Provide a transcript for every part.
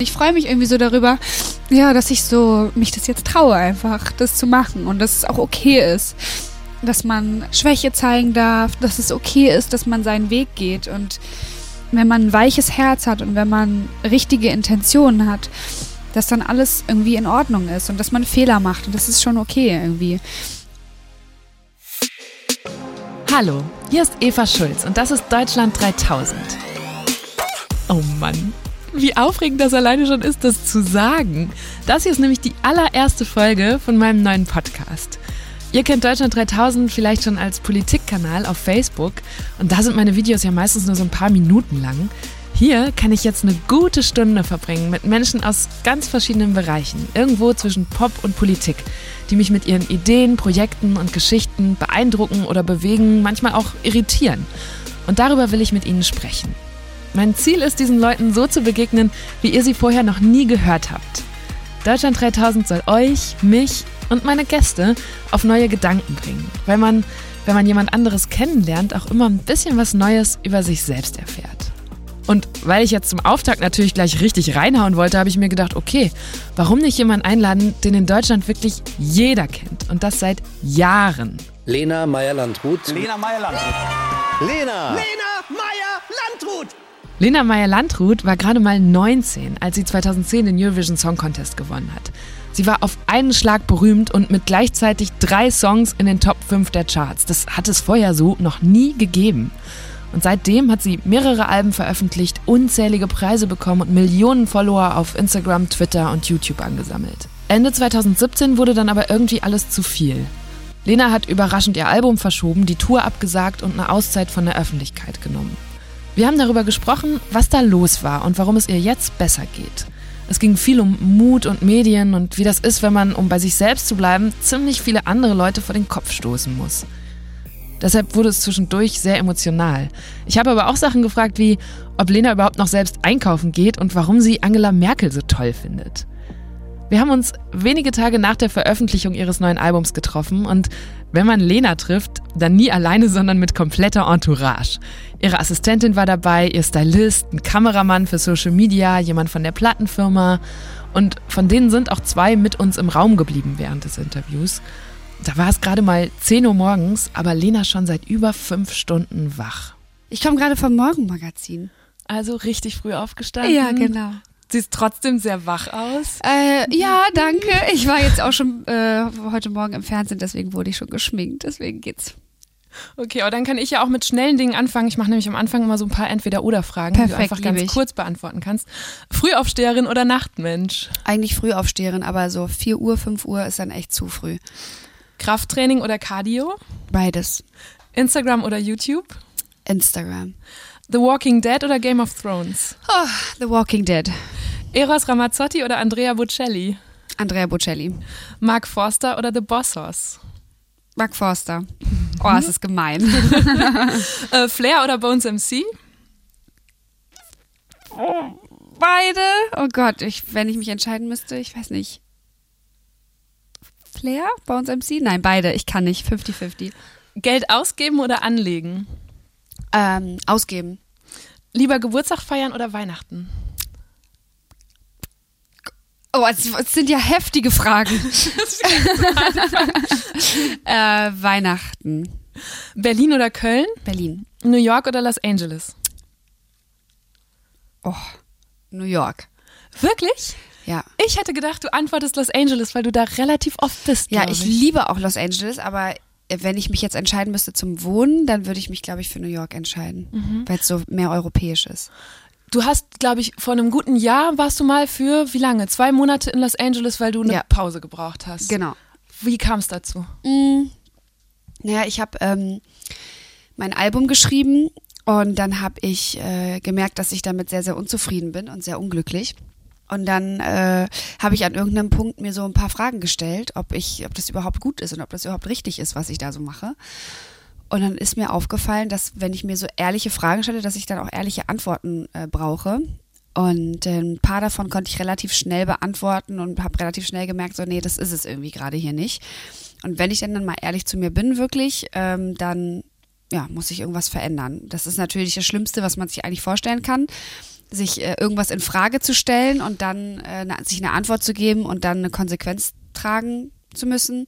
Ich freue mich irgendwie so darüber, ja, dass ich so mich das jetzt traue einfach, das zu machen und dass es auch okay ist, dass man Schwäche zeigen darf, dass es okay ist, dass man seinen Weg geht und wenn man ein weiches Herz hat und wenn man richtige Intentionen hat, dass dann alles irgendwie in Ordnung ist und dass man Fehler macht und das ist schon okay irgendwie. Hallo, hier ist Eva Schulz und das ist Deutschland 3000. Oh Mann, wie aufregend das alleine schon ist, das zu sagen. Das hier ist nämlich die allererste Folge von meinem neuen Podcast. Ihr kennt Deutschland 3000 vielleicht schon als Politikkanal auf Facebook und da sind meine Videos ja meistens nur so ein paar Minuten lang. Hier kann ich jetzt eine gute Stunde verbringen mit Menschen aus ganz verschiedenen Bereichen, irgendwo zwischen Pop und Politik, die mich mit ihren Ideen, Projekten und Geschichten beeindrucken oder bewegen, manchmal auch irritieren. Und darüber will ich mit ihnen sprechen. Mein Ziel ist, diesen Leuten so zu begegnen, wie ihr sie vorher noch nie gehört habt. Deutschland 3000 soll euch, mich und meine Gäste auf neue Gedanken bringen, weil man, wenn man jemand anderes kennenlernt, auch immer ein bisschen was Neues über sich selbst erfährt. Und weil ich jetzt zum Auftakt natürlich gleich richtig reinhauen wollte, habe ich mir gedacht, okay, warum nicht jemanden einladen, den in Deutschland wirklich jeder kennt und das seit Jahren. Lena Meyer-Landrut. Lena Meyer-Landrut. Lena! Lena Meyer-Landrut! Lena Meyer-Landrut war gerade mal 19, als sie 2010 den Eurovision Song Contest gewonnen hat. Sie war auf einen Schlag berühmt und mit gleichzeitig 3 Songs in den Top 5 der Charts. Das hat es vorher so noch nie gegeben. Und seitdem hat sie mehrere Alben veröffentlicht, unzählige Preise bekommen und Millionen Follower auf Instagram, Twitter und YouTube angesammelt. Ende 2017 wurde dann aber irgendwie alles zu viel. Lena hat überraschend ihr Album verschoben, die Tour abgesagt und eine Auszeit von der Öffentlichkeit genommen. Wir haben darüber gesprochen, was da los war und warum es ihr jetzt besser geht. Es ging viel um Mut und Medien und wie das ist, wenn man, um bei sich selbst zu bleiben, ziemlich viele andere Leute vor den Kopf stoßen muss. Deshalb wurde es zwischendurch sehr emotional. Ich habe aber auch Sachen gefragt wie, ob Lena überhaupt noch selbst einkaufen geht und warum sie Angela Merkel so toll findet. Wir haben uns wenige Tage nach der Veröffentlichung ihres neuen Albums getroffen und wenn man Lena trifft, dann nie alleine, sondern mit kompletter Entourage. Ihre Assistentin war dabei, ihr Stylist, ein Kameramann für Social Media, jemand von der Plattenfirma und von denen sind auch 2 mit uns im Raum geblieben während des Interviews. Da war es gerade mal 10 Uhr morgens, aber Lena schon seit über 5 Stunden wach. Ich komme gerade vom Morgenmagazin. Also richtig früh aufgestanden? Ja, genau. Siehst trotzdem sehr wach aus. Ja, danke. Ich war jetzt auch schon heute Morgen im Fernsehen, deswegen wurde ich schon geschminkt, deswegen geht's. Okay, aber dann kann ich ja auch mit schnellen Dingen anfangen. Ich mache nämlich am Anfang immer so ein paar Entweder-oder-Fragen, die du einfach ganz kurz beantworten kannst. Frühaufsteherin oder Nachtmensch? Eigentlich Frühaufsteherin, aber so 4 Uhr, 5 Uhr ist dann echt zu früh. Krafttraining oder Cardio? Beides. Instagram oder YouTube? Instagram. The Walking Dead oder Game of Thrones? Oh, The Walking Dead. Eros Ramazzotti oder Andrea Bocelli? Andrea Bocelli. Mark Forster oder The Bossos? Mark Forster. Oh, es ist gemein. Flair oder Bones MC? Oh, beide? Oh Gott, wenn ich mich entscheiden müsste, ich weiß nicht. Flair? Bones MC? Nein, beide. Ich kann nicht. 50-50. Geld ausgeben oder anlegen? Ausgeben. Lieber Geburtstag feiern oder Weihnachten? Oh, es sind ja heftige Fragen. Weihnachten. Berlin oder Köln? Berlin. New York oder Los Angeles? Oh, New York. Wirklich? Ja. Ich hätte gedacht, du antwortest Los Angeles, weil du da relativ oft bist. Ja, ich liebe auch Los Angeles, aber wenn ich mich jetzt entscheiden müsste zum Wohnen, dann würde ich mich, glaube ich, für New York entscheiden, weil es so mehr europäisch ist. Du hast, glaube ich, vor einem guten Jahr warst du mal für, wie lange? 2 Monate in Los Angeles, weil du eine Pause gebraucht hast. Genau. Wie kam es dazu? Naja, ich habe mein Album geschrieben und dann habe ich gemerkt, dass ich damit sehr, sehr unzufrieden bin und sehr unglücklich. Und dann habe ich an irgendeinem Punkt mir so ein paar Fragen gestellt, ob das überhaupt gut ist und ob das überhaupt richtig ist, was ich da so mache. Und dann ist mir aufgefallen, dass wenn ich mir so ehrliche Fragen stelle, dass ich dann auch ehrliche Antworten brauche. Und ein paar davon konnte ich relativ schnell beantworten und habe relativ schnell gemerkt, so nee, das ist es irgendwie gerade hier nicht. Und wenn ich dann mal ehrlich zu mir bin, wirklich, dann muss ich irgendwas verändern. Das ist natürlich das Schlimmste, was man sich eigentlich vorstellen kann. sich irgendwas in Frage zu stellen und dann sich eine Antwort zu geben und dann eine Konsequenz tragen zu müssen,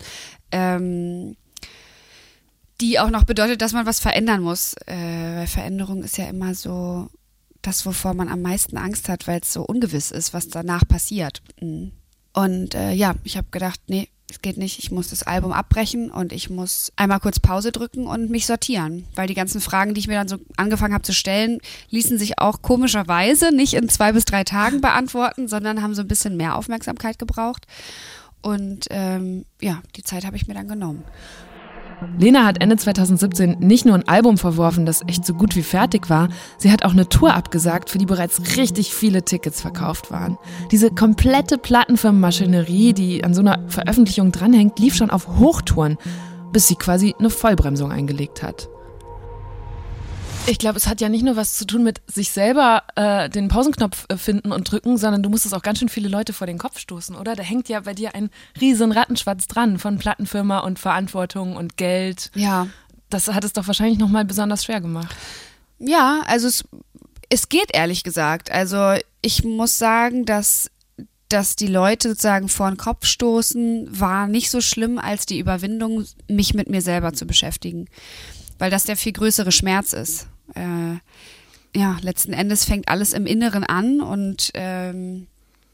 die auch noch bedeutet, dass man was verändern muss. Weil Veränderung ist ja immer so das, wovor man am meisten Angst hat, weil es so ungewiss ist, was danach passiert. Und ich habe gedacht, nee, es geht nicht, ich muss das Album abbrechen und ich muss einmal kurz Pause drücken und mich sortieren, weil die ganzen Fragen, die ich mir dann so angefangen habe zu stellen, ließen sich auch komischerweise nicht in 2 bis 3 Tagen beantworten, sondern haben so ein bisschen mehr Aufmerksamkeit gebraucht und die Zeit habe ich mir dann genommen. Lena hat Ende 2017 nicht nur ein Album verworfen, das echt so gut wie fertig war, sie hat auch eine Tour abgesagt, für die bereits richtig viele Tickets verkauft waren. Diese komplette Plattenfirmenmaschinerie, die an so einer Veröffentlichung dranhängt, lief schon auf Hochtouren, bis sie quasi eine Vollbremsung eingelegt hat. Ich glaube, es hat ja nicht nur was zu tun mit sich selber den Pausenknopf finden und drücken, sondern du musstest auch ganz schön viele Leute vor den Kopf stoßen, oder? Da hängt ja bei dir ein riesen Rattenschwanz dran von Plattenfirma und Verantwortung und Geld. Ja. Das hat es doch wahrscheinlich nochmal besonders schwer gemacht. Ja, also es geht ehrlich gesagt. Also ich muss sagen, dass die Leute sozusagen vor den Kopf stoßen, war nicht so schlimm als die Überwindung, mich mit mir selber zu beschäftigen. Weil das der viel größere Schmerz ist. Letzten Endes fängt alles im Inneren an und den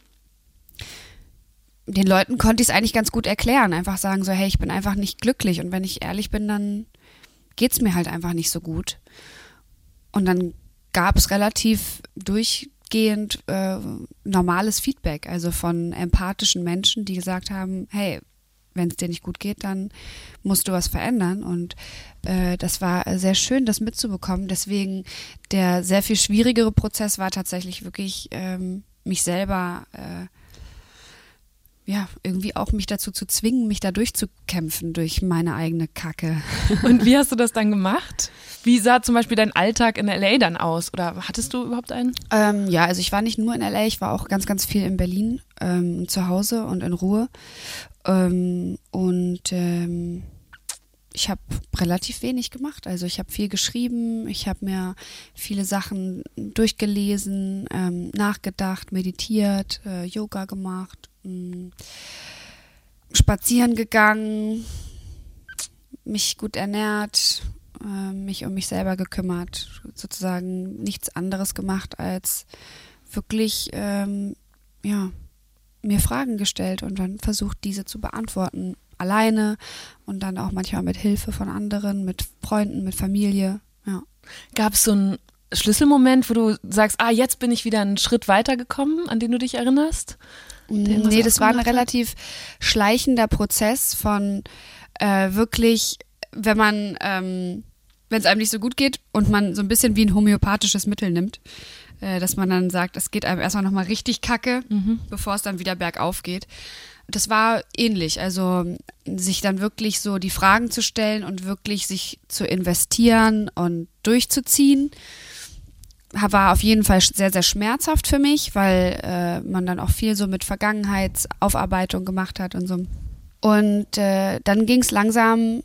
Leuten konnte ich es eigentlich ganz gut erklären. Einfach sagen so, hey, ich bin einfach nicht glücklich und wenn ich ehrlich bin, dann geht's mir halt einfach nicht so gut. Und dann gab es relativ durchgehend normales Feedback, also von empathischen Menschen, die gesagt haben, hey, wenn es dir nicht gut geht, dann musst du was verändern und das war sehr schön, das mitzubekommen. Deswegen der sehr viel schwierigere Prozess war tatsächlich wirklich mich selber irgendwie auch mich dazu zu zwingen, mich da durchzukämpfen durch meine eigene Kacke. Und wie hast du das dann gemacht? Wie sah zum Beispiel dein Alltag in L.A. dann aus? Oder hattest du überhaupt einen? Also ich war nicht nur in L.A., ich war auch ganz, ganz viel in Berlin zu Hause und in Ruhe. Ich habe relativ wenig gemacht. Also ich habe viel geschrieben, ich habe mir viele Sachen durchgelesen, nachgedacht, meditiert, Yoga gemacht, spazieren gegangen, mich gut ernährt, mich um mich selber gekümmert, sozusagen nichts anderes gemacht als wirklich mir Fragen gestellt und dann versucht, diese zu beantworten. Alleine und dann auch manchmal mit Hilfe von anderen, mit Freunden, mit Familie. Ja. Gab es so einen Schlüsselmoment, wo du sagst, jetzt bin ich wieder einen Schritt weitergekommen, an den du dich erinnerst? Nee, das war ein relativ schleichender Prozess von wirklich, wenn es einem nicht so gut geht und man so ein bisschen wie ein homöopathisches Mittel nimmt, dass man dann sagt, es geht einem erstmal nochmal richtig kacke, bevor es dann wieder bergauf geht. Das war ähnlich, also sich dann wirklich so die Fragen zu stellen und wirklich sich zu investieren und durchzuziehen, war auf jeden Fall sehr, sehr schmerzhaft für mich, weil man dann auch viel so mit Vergangenheitsaufarbeitung gemacht hat und so. Und dann ging es langsam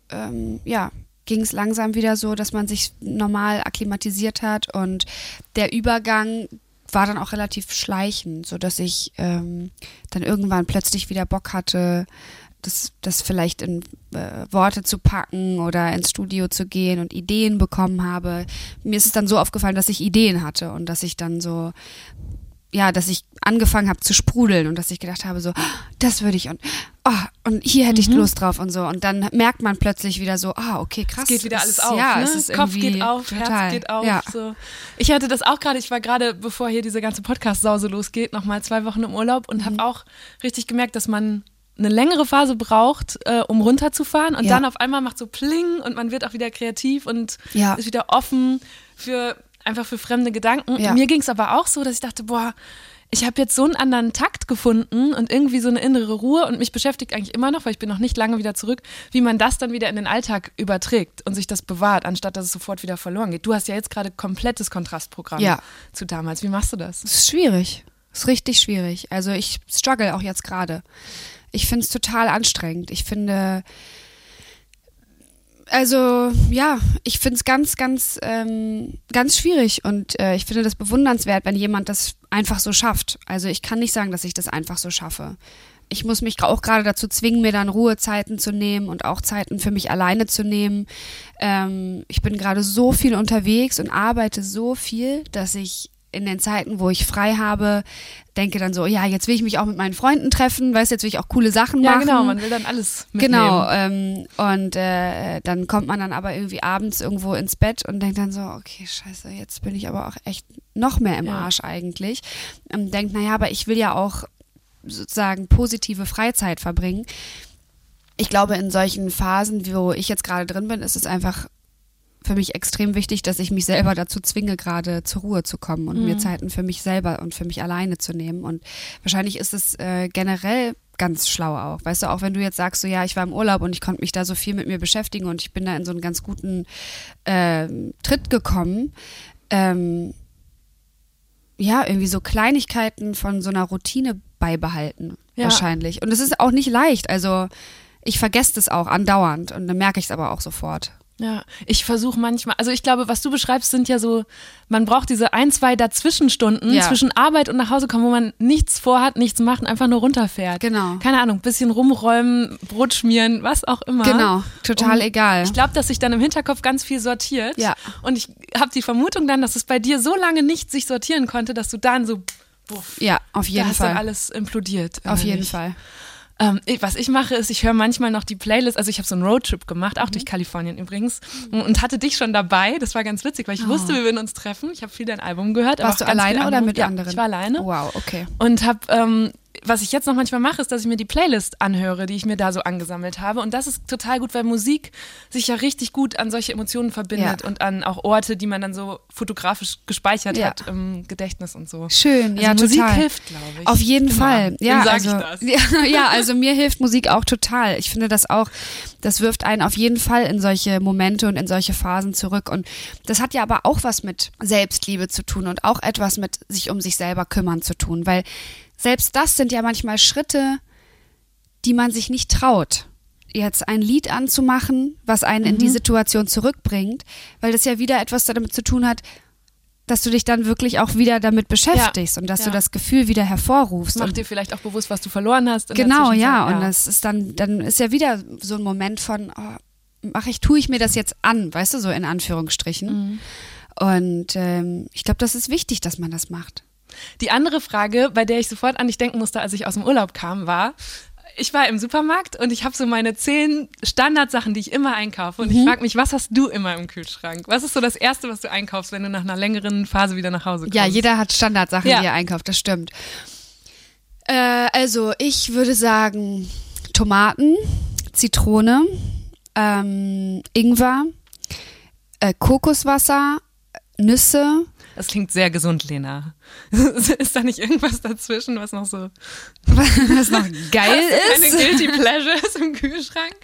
wieder so, dass man sich normal akklimatisiert hat und der Übergang war dann auch relativ schleichend, sodass ich dann irgendwann plötzlich wieder Bock hatte, das vielleicht in Worte zu packen oder ins Studio zu gehen und Ideen bekommen habe. Mir ist es dann so aufgefallen, dass ich Ideen hatte und dass ich dann so, dass ich angefangen habe zu sprudeln und dass ich gedacht habe so, das würde ich und hier hätte ich Lust drauf und so. Und dann merkt man plötzlich wieder so, okay, krass. Es geht wieder alles auf, ja, ne? Es ist Kopf geht auf, total, Herz geht auf. Ja. So. Ich hatte das auch gerade, ich war gerade, bevor hier diese ganze Podcast-Sause losgeht, nochmal 2 Wochen im Urlaub und habe auch richtig gemerkt, dass man eine längere Phase braucht, um runterzufahren und dann auf einmal macht so Pling und man wird auch wieder kreativ und ist wieder offen für fremde Gedanken. Ja. Mir ging es aber auch so, dass ich dachte, ich habe jetzt so einen anderen Takt gefunden und irgendwie so eine innere Ruhe und mich beschäftigt eigentlich immer noch, weil ich bin noch nicht lange wieder zurück, wie man das dann wieder in den Alltag überträgt und sich das bewahrt, anstatt dass es sofort wieder verloren geht. Du hast ja jetzt gerade komplettes Kontrastprogramm zu damals. Wie machst du das? Es ist schwierig. Es ist richtig schwierig. Also ich struggle auch jetzt gerade. Ich finde es total anstrengend. Ich finde, Also ja, ich finde es ganz, ganz, ganz schwierig und ich finde das bewundernswert, wenn jemand das einfach so schafft. Also ich kann nicht sagen, dass ich das einfach so schaffe. Ich muss mich auch gerade dazu zwingen, mir dann Ruhezeiten zu nehmen und auch Zeiten für mich alleine zu nehmen. Ich bin gerade so viel unterwegs und arbeite so viel, dass ich in den Zeiten, wo ich frei habe, denke dann so, ja, jetzt will ich mich auch mit meinen Freunden treffen, weißt du, jetzt will ich auch coole Sachen machen. Ja, genau, man will dann alles mitnehmen. Genau, und dann kommt man dann aber irgendwie abends irgendwo ins Bett und denkt dann so, okay, scheiße, jetzt bin ich aber auch echt noch mehr im Arsch eigentlich. Denkt, naja, aber ich will ja auch sozusagen positive Freizeit verbringen. Ich glaube, in solchen Phasen, wo ich jetzt gerade drin bin, ist es einfach für mich extrem wichtig, dass ich mich selber dazu zwinge, gerade zur Ruhe zu kommen und mir Zeiten für mich selber und für mich alleine zu nehmen. Und wahrscheinlich ist es generell ganz schlau auch. Weißt du, auch wenn du jetzt sagst, so ja, ich war im Urlaub und ich konnte mich da so viel mit mir beschäftigen und ich bin da in so einen ganz guten Tritt gekommen, ja, irgendwie so Kleinigkeiten von so einer Routine beibehalten, wahrscheinlich. Und es ist auch nicht leicht, also ich vergesse das auch andauernd und dann merke ich es aber auch sofort. Ja, ich versuche manchmal, also ich glaube, was du beschreibst, sind ja so, man braucht diese 1, 2 Dazwischenstunden zwischen Arbeit und nach Hause kommen, wo man nichts vorhat, nichts macht und einfach nur runterfährt. Genau. Keine Ahnung, bisschen rumräumen, Brot schmieren, was auch immer. Genau, total egal. Ich glaube, dass sich dann im Hinterkopf ganz viel sortiert. Ja. Und ich habe die Vermutung dann, dass es bei dir so lange nicht sich sortieren konnte, dass du dann so, buff, ja, auf jeden da Fall. ist dann alles implodiert. Auf jeden innerlich. Fall. Was ich mache, ist, ich höre manchmal noch die Playlist, also ich habe so einen Roadtrip gemacht, auch durch Kalifornien übrigens, und hatte dich schon dabei, das war ganz witzig, weil ich wusste, wir würden uns treffen, ich habe viel dein Album gehört. Warst aber du auch ganz viel alleine oder Album. mit anderen? Ich war alleine. Wow, okay. Und habe, was ich jetzt noch manchmal mache, ist, dass ich mir die Playlist anhöre, die ich mir da so angesammelt habe, und das ist total gut, weil Musik sich ja richtig gut an solche Emotionen verbindet und an auch Orte, die man dann so fotografisch gespeichert hat im Gedächtnis und so. Schön, also ja, Musik total. hilft, glaube ich. Auf jeden Fall. Ja, Wem also, sag ich das? Ja, also mir hilft Musik auch total. Ich finde das auch, das wirft einen auf jeden Fall in solche Momente und in solche Phasen zurück. Und das hat ja aber auch was mit Selbstliebe zu tun und auch etwas mit sich um sich selber kümmern zu tun, weil selbst das sind ja manchmal Schritte, die man sich nicht traut, jetzt ein Lied anzumachen, was einen in die Situation zurückbringt, weil das ja wieder etwas damit zu tun hat, dass du dich dann wirklich auch wieder damit beschäftigst und dass du das Gefühl wieder hervorrufst. Mach dir vielleicht auch bewusst, was du verloren hast. Genau, ja. Und das ist dann ist ja wieder so ein Moment von, tue ich mir das jetzt an, weißt du, so in Anführungsstrichen. Und ich glaube, das ist wichtig, dass man das macht. Die andere Frage, bei der ich sofort an dich denken musste, als ich aus dem Urlaub kam, war, ich war im Supermarkt und ich habe so meine 10 Standardsachen, die ich immer einkaufe, und ich frage mich, was hast du immer im Kühlschrank? Was ist so das Erste, was du einkaufst, wenn du nach einer längeren Phase wieder nach Hause kommst? Ja, jeder hat Standardsachen, die er einkauft, das stimmt. Also ich würde sagen Tomaten, Zitrone, Ingwer, Kokoswasser, Nüsse. Das klingt sehr gesund, Lena. Ist da nicht irgendwas dazwischen, was noch so was noch geil ist? Eine Guilty Pleasure ist im Kühlschrank?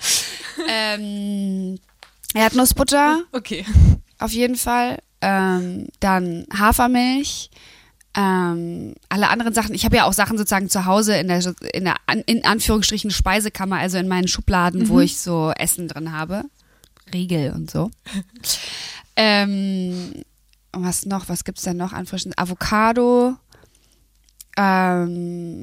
Erdnussbutter. Okay. Auf jeden Fall. Dann Hafermilch. Alle anderen Sachen. Ich habe ja auch Sachen sozusagen zu Hause in Anführungsstrichen Speisekammer, also in meinen Schubladen, wo ich so Essen drin habe. Riegel und so. Was noch? Was gibt's denn noch an frischen? Avocado. Halt,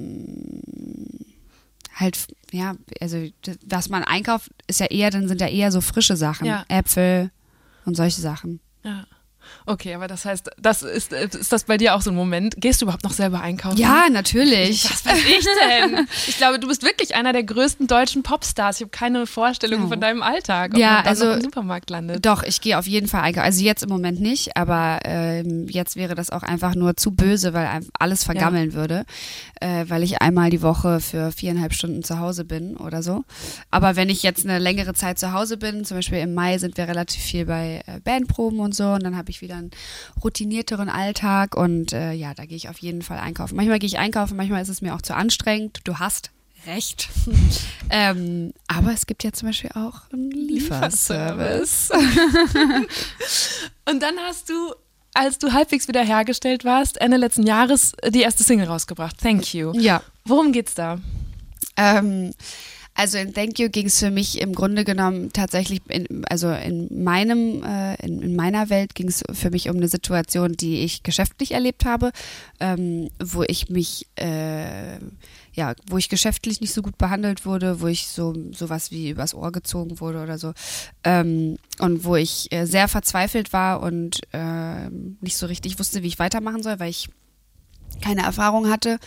ja, also was man einkauft, ist ja eher, dann sind ja eher so frische Sachen. Ja. Äpfel und solche Sachen. Ja. Okay, aber das heißt, ist das bei dir auch so ein Moment? Gehst du überhaupt noch selber einkaufen? Ja, natürlich. Was weiß ich denn? Ich glaube, du bist wirklich einer der größten deutschen Popstars. Ich habe keine Vorstellung von deinem Alltag, ob man dann noch im Supermarkt landet. Doch, ich gehe auf jeden Fall einkaufen. Also jetzt im Moment nicht, aber jetzt wäre das auch einfach nur zu böse, weil alles vergammeln würde, weil ich einmal die Woche für 4,5 Stunden zu Hause bin oder so. Aber wenn ich jetzt eine längere Zeit zu Hause bin, zum Beispiel im Mai sind wir relativ viel bei Bandproben und so, und dann habe ich wieder einen routinierteren Alltag und da gehe ich auf jeden Fall einkaufen. Manchmal gehe ich einkaufen, manchmal ist es mir auch zu anstrengend. Du hast recht. Aber es gibt ja zum Beispiel auch einen Lieferservice. Und dann hast du, als du halbwegs wiederhergestellt warst, Ende letzten Jahres die erste Single rausgebracht, Thank You. Ja. Worum geht's da? Also in Thank You ging es für mich im Grunde genommen tatsächlich, in meiner Welt ging es für mich um eine Situation, die ich geschäftlich erlebt habe, wo ich mich, wo ich geschäftlich nicht so gut behandelt wurde, wo ich sowas wie übers Ohr gezogen wurde oder so, und wo ich sehr verzweifelt war und nicht so richtig wusste, wie ich weitermachen soll, weil ich keine Erfahrung hatte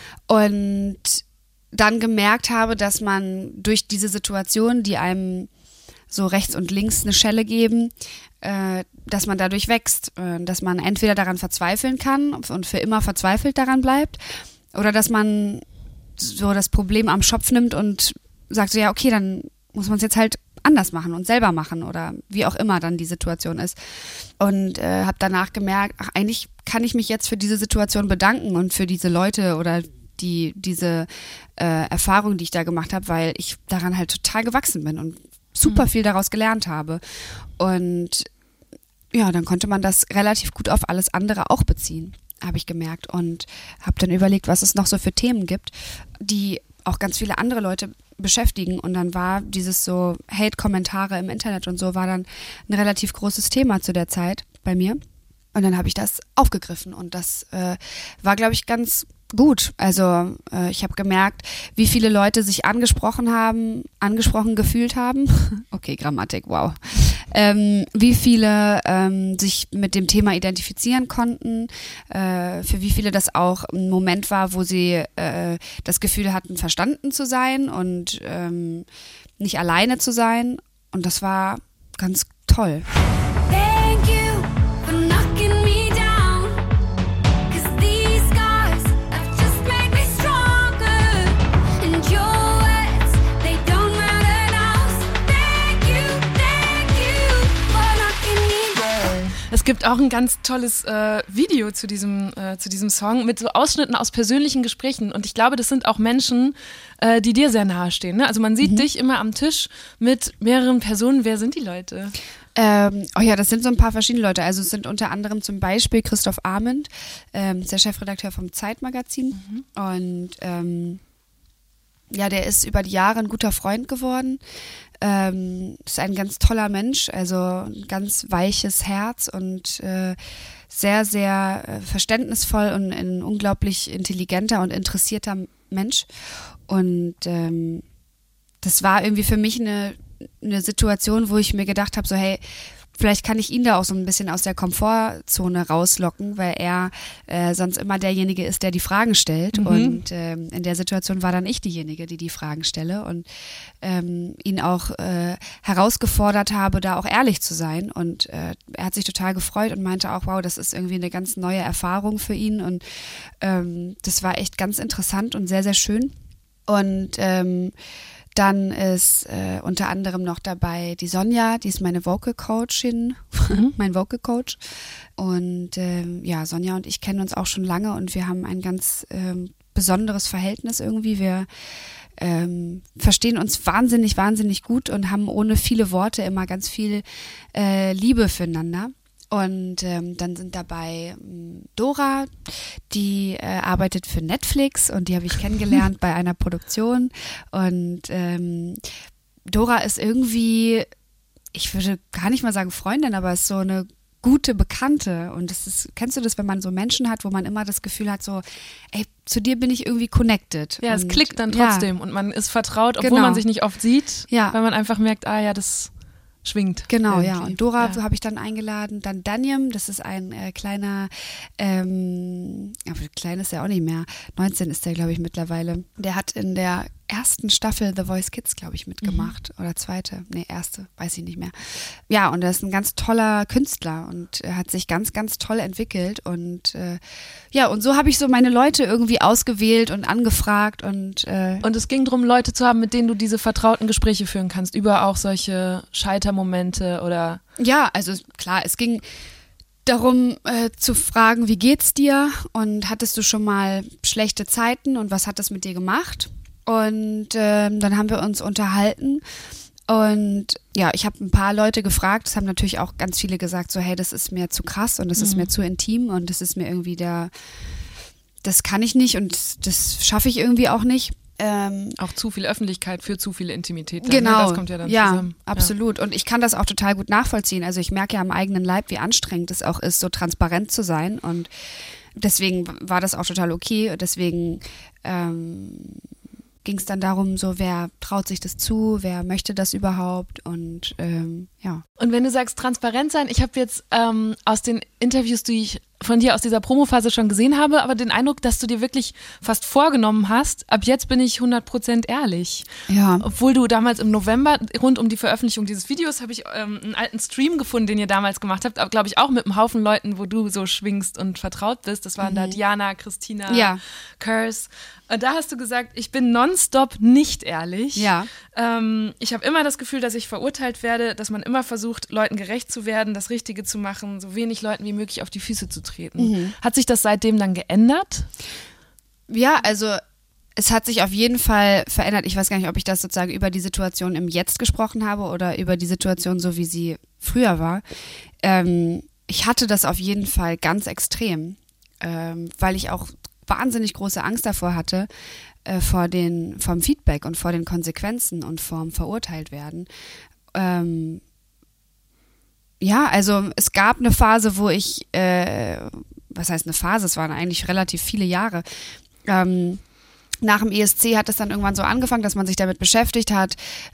und dann gemerkt habe, dass man durch diese Situation, die einem so rechts und links eine Schelle geben, dass man dadurch wächst, dass man entweder daran verzweifeln kann und für immer verzweifelt daran bleibt oder dass man so das Problem am Schopf nimmt und sagt so, ja okay, dann muss man es jetzt halt anders machen und selber machen oder wie auch immer dann die Situation ist. Und habe danach gemerkt, ach, eigentlich kann ich mich jetzt für diese Situation bedanken und für diese Leute oder diese Erfahrung, die ich da gemacht habe, weil ich daran halt total gewachsen bin und super viel daraus gelernt habe. Und ja, dann konnte man das relativ gut auf alles andere auch beziehen, habe ich gemerkt. Und habe dann überlegt, was es noch so für Themen gibt, die auch ganz viele andere Leute beschäftigen. Und dann war dieses so Hate-Kommentare im Internet und so war dann ein relativ großes Thema zu der Zeit bei mir. Und dann habe ich das aufgegriffen und das war, glaube ich, ganz gut. Also ich habe gemerkt, wie viele Leute sich angesprochen gefühlt haben. Okay, Grammatik, wow. Wie viele sich mit dem Thema identifizieren konnten, für wie viele das auch ein Moment war, wo sie das Gefühl hatten, verstanden zu sein und nicht alleine zu sein. Und das war ganz toll. Thank you for knocking me down, 'cause these scars have just made me stronger, and your words, they don't matter now, so thank you for knocking me down. Es gibt auch ein ganz tolles Video zu diesem Song mit so Ausschnitten aus persönlichen Gesprächen und ich glaube, das sind auch Menschen, die dir sehr nahe stehen. Ne? Also man sieht dich immer am Tisch mit mehreren Personen. Wer sind die Leute? Das sind so ein paar verschiedene Leute. Also es sind unter anderem zum Beispiel Christoph Amend, der Chefredakteur vom Zeitmagazin. Und der ist über die Jahre ein guter Freund geworden. Ist ein ganz toller Mensch, also ein ganz weiches Herz und sehr, sehr verständnisvoll und ein unglaublich intelligenter und interessierter Mensch. Und das war irgendwie für mich eine Situation, wo ich mir gedacht habe, so hey, vielleicht kann ich ihn da auch so ein bisschen aus der Komfortzone rauslocken, weil er sonst immer derjenige ist, der die Fragen stellt. Und in der Situation war dann ich diejenige, die die Fragen stelle und ihn auch herausgefordert habe, da auch ehrlich zu sein. Und er hat sich total gefreut und meinte auch, wow, das ist irgendwie eine ganz neue Erfahrung für ihn. Und das war echt ganz interessant und sehr, sehr schön. Und dann ist unter anderem noch dabei die Sonja, die ist meine Vocal Coachin, mein Vocal Coach. Und Sonja und ich kennen uns auch schon lange und wir haben ein ganz besonderes Verhältnis irgendwie. Wir verstehen uns wahnsinnig, wahnsinnig gut und haben ohne viele Worte immer ganz viel Liebe füreinander. Und dann sind dabei Dora, die arbeitet für Netflix und die habe ich kennengelernt bei einer Produktion. Und Dora ist irgendwie, ich würde gar nicht mal sagen Freundin, aber ist so eine gute Bekannte. Und das ist, kennst du das, wenn man so Menschen hat, wo man immer das Gefühl hat, so, ey, zu dir bin ich irgendwie connected. Ja, es klickt dann trotzdem und man ist vertraut, obwohl man sich nicht oft sieht, weil man einfach merkt, das schwingt. Genau, irgendwie. ja. Und Dora habe ich dann eingeladen. Dann Daniel, das ist ein kleiner, klein ist er auch nicht mehr. 19 ist er, glaube ich, mittlerweile. Der hat in der ersten Staffel The Voice Kids, glaube ich, mitgemacht. Oder zweite. Nee, erste, weiß ich nicht mehr. Ja, und er ist ein ganz toller Künstler und er hat sich ganz, ganz toll entwickelt. Und und so habe ich so meine Leute irgendwie ausgewählt und angefragt. Und es ging darum, Leute zu haben, mit denen du diese vertrauten Gespräche führen kannst, über auch solche Scheitermomente oder... Ja, also klar, es ging darum zu fragen, wie geht's dir und hattest du schon mal schlechte Zeiten und was hat das mit dir gemacht? Und dann haben wir uns unterhalten und ja, ich habe ein paar Leute gefragt, es haben natürlich auch ganz viele gesagt, so hey, das ist mir zu krass und das ist mir zu intim und das ist mir irgendwie das kann ich nicht und das schaffe ich irgendwie auch nicht. Auch zu viel Öffentlichkeit für zu viel Intimität. Dann, Genau, ne? Das kommt ja dann zusammen. Absolut. Und ich kann das auch total gut nachvollziehen. Also ich merke ja am eigenen Leib, wie anstrengend es auch ist, so transparent zu sein. Und deswegen war das auch total okay. Deswegen ging es dann darum, so wer traut sich das zu, wer möchte das überhaupt und ja. Und wenn du sagst transparent sein, ich habe jetzt aus den Interviews, die ich von dir aus dieser Promophase schon gesehen habe, aber den Eindruck, dass du dir wirklich fast vorgenommen hast, ab jetzt bin ich 100% ehrlich. Ja. Obwohl du damals im November, rund um die Veröffentlichung dieses Videos, habe ich einen alten Stream gefunden, den ihr damals gemacht habt, aber glaube ich auch mit einem Haufen Leuten, wo du so schwingst und vertraut bist. Das waren da Diana, Christina, Curse. Und da hast du gesagt, ich bin nonstop nicht ehrlich. Ja. Ich habe immer das Gefühl, dass ich verurteilt werde, dass man immer versucht, Leuten gerecht zu werden, das Richtige zu machen, so wenig Leuten wie möglich auf die Füße zu treten. Hat sich das seitdem dann geändert? Ja, also es hat sich auf jeden Fall verändert. Ich weiß gar nicht, ob ich das sozusagen über die Situation im Jetzt gesprochen habe oder über die Situation so, wie sie früher war. Ich hatte das auf jeden Fall ganz extrem, weil ich auch wahnsinnig große Angst davor hatte, vom Feedback und vor den Konsequenzen und vom Verurteiltwerden. Ja, also es gab eine Phase, wo ich, was heißt eine Phase, es waren eigentlich relativ viele Jahre, nach dem ESC hat es dann irgendwann so angefangen, dass man sich damit beschäftigt hat,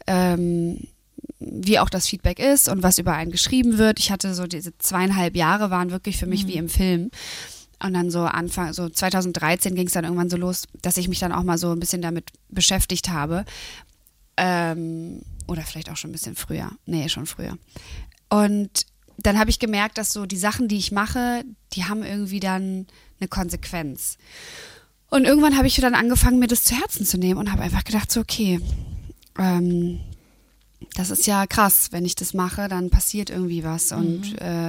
wie auch das Feedback ist und was über einen geschrieben wird. Ich hatte so diese 2,5 Jahre waren wirklich für mich wie im Film. Und dann so so 2013 ging es dann irgendwann so los, dass ich mich dann auch mal so ein bisschen damit beschäftigt habe. Oder vielleicht auch schon ein bisschen früher. Nee, schon früher. Und dann habe ich gemerkt, dass so die Sachen, die ich mache, die haben irgendwie dann eine Konsequenz. Und irgendwann habe ich dann angefangen, mir das zu Herzen zu nehmen und habe einfach gedacht, so okay, das ist ja krass, wenn ich das mache, dann passiert irgendwie was und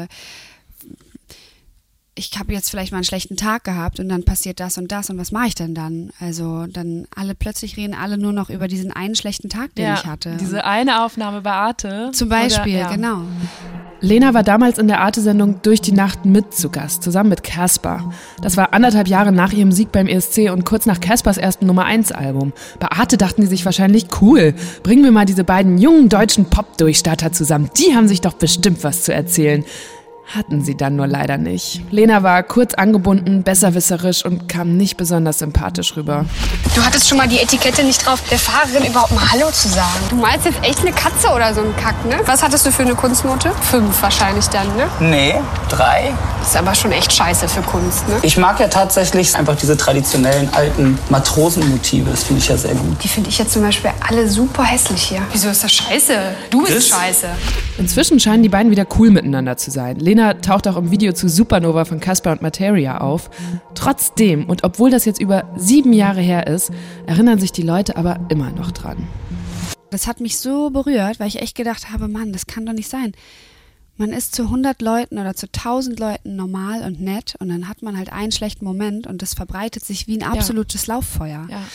ich habe jetzt vielleicht mal einen schlechten Tag gehabt und dann passiert das und was mache ich denn dann? Also dann plötzlich reden alle nur noch über diesen einen schlechten Tag, den ich hatte. Diese eine Aufnahme bei Arte. Zum Beispiel, genau. Lena war damals in der Arte-Sendung Durch die Nacht mit zu Gast, zusammen mit Caspar. Das war 1,5 Jahre nach ihrem Sieg beim ESC und kurz nach Caspars ersten Nummer-1-Album. Bei Arte dachten die sich wahrscheinlich, cool, bringen wir mal diese beiden jungen deutschen Pop-Durchstarter zusammen. Die haben sich doch bestimmt was zu erzählen. Hatten sie dann nur leider nicht. Lena war kurz angebunden, besserwisserisch und kam nicht besonders sympathisch rüber. Du hattest schon mal die Etikette nicht drauf, der Fahrerin überhaupt mal Hallo zu sagen. Du meinst jetzt echt eine Katze oder so ein Kack, ne? Was hattest du für eine Kunstnote? 5 wahrscheinlich dann, ne? Nee, 3. Das ist aber schon echt scheiße für Kunst, ne? Ich mag ja tatsächlich einfach diese traditionellen alten Matrosenmotive. Das finde ich ja sehr gut. Die finde ich jetzt zum Beispiel alle super hässlich hier. Wieso ist das scheiße? Du bist scheiße. Inzwischen scheinen die beiden wieder cool miteinander zu sein. Lena taucht auch im Video zu Supernova von Caspar und Materia auf. Trotzdem, und obwohl das jetzt über 7 Jahre her ist, erinnern sich die Leute aber immer noch dran. Das hat mich so berührt, weil ich echt gedacht habe, Mann, das kann doch nicht sein. Man ist zu 100 Leuten oder zu 1000 Leuten normal und nett und dann hat man halt einen schlechten Moment und das verbreitet sich wie ein absolutes Lauffeuer. Ja.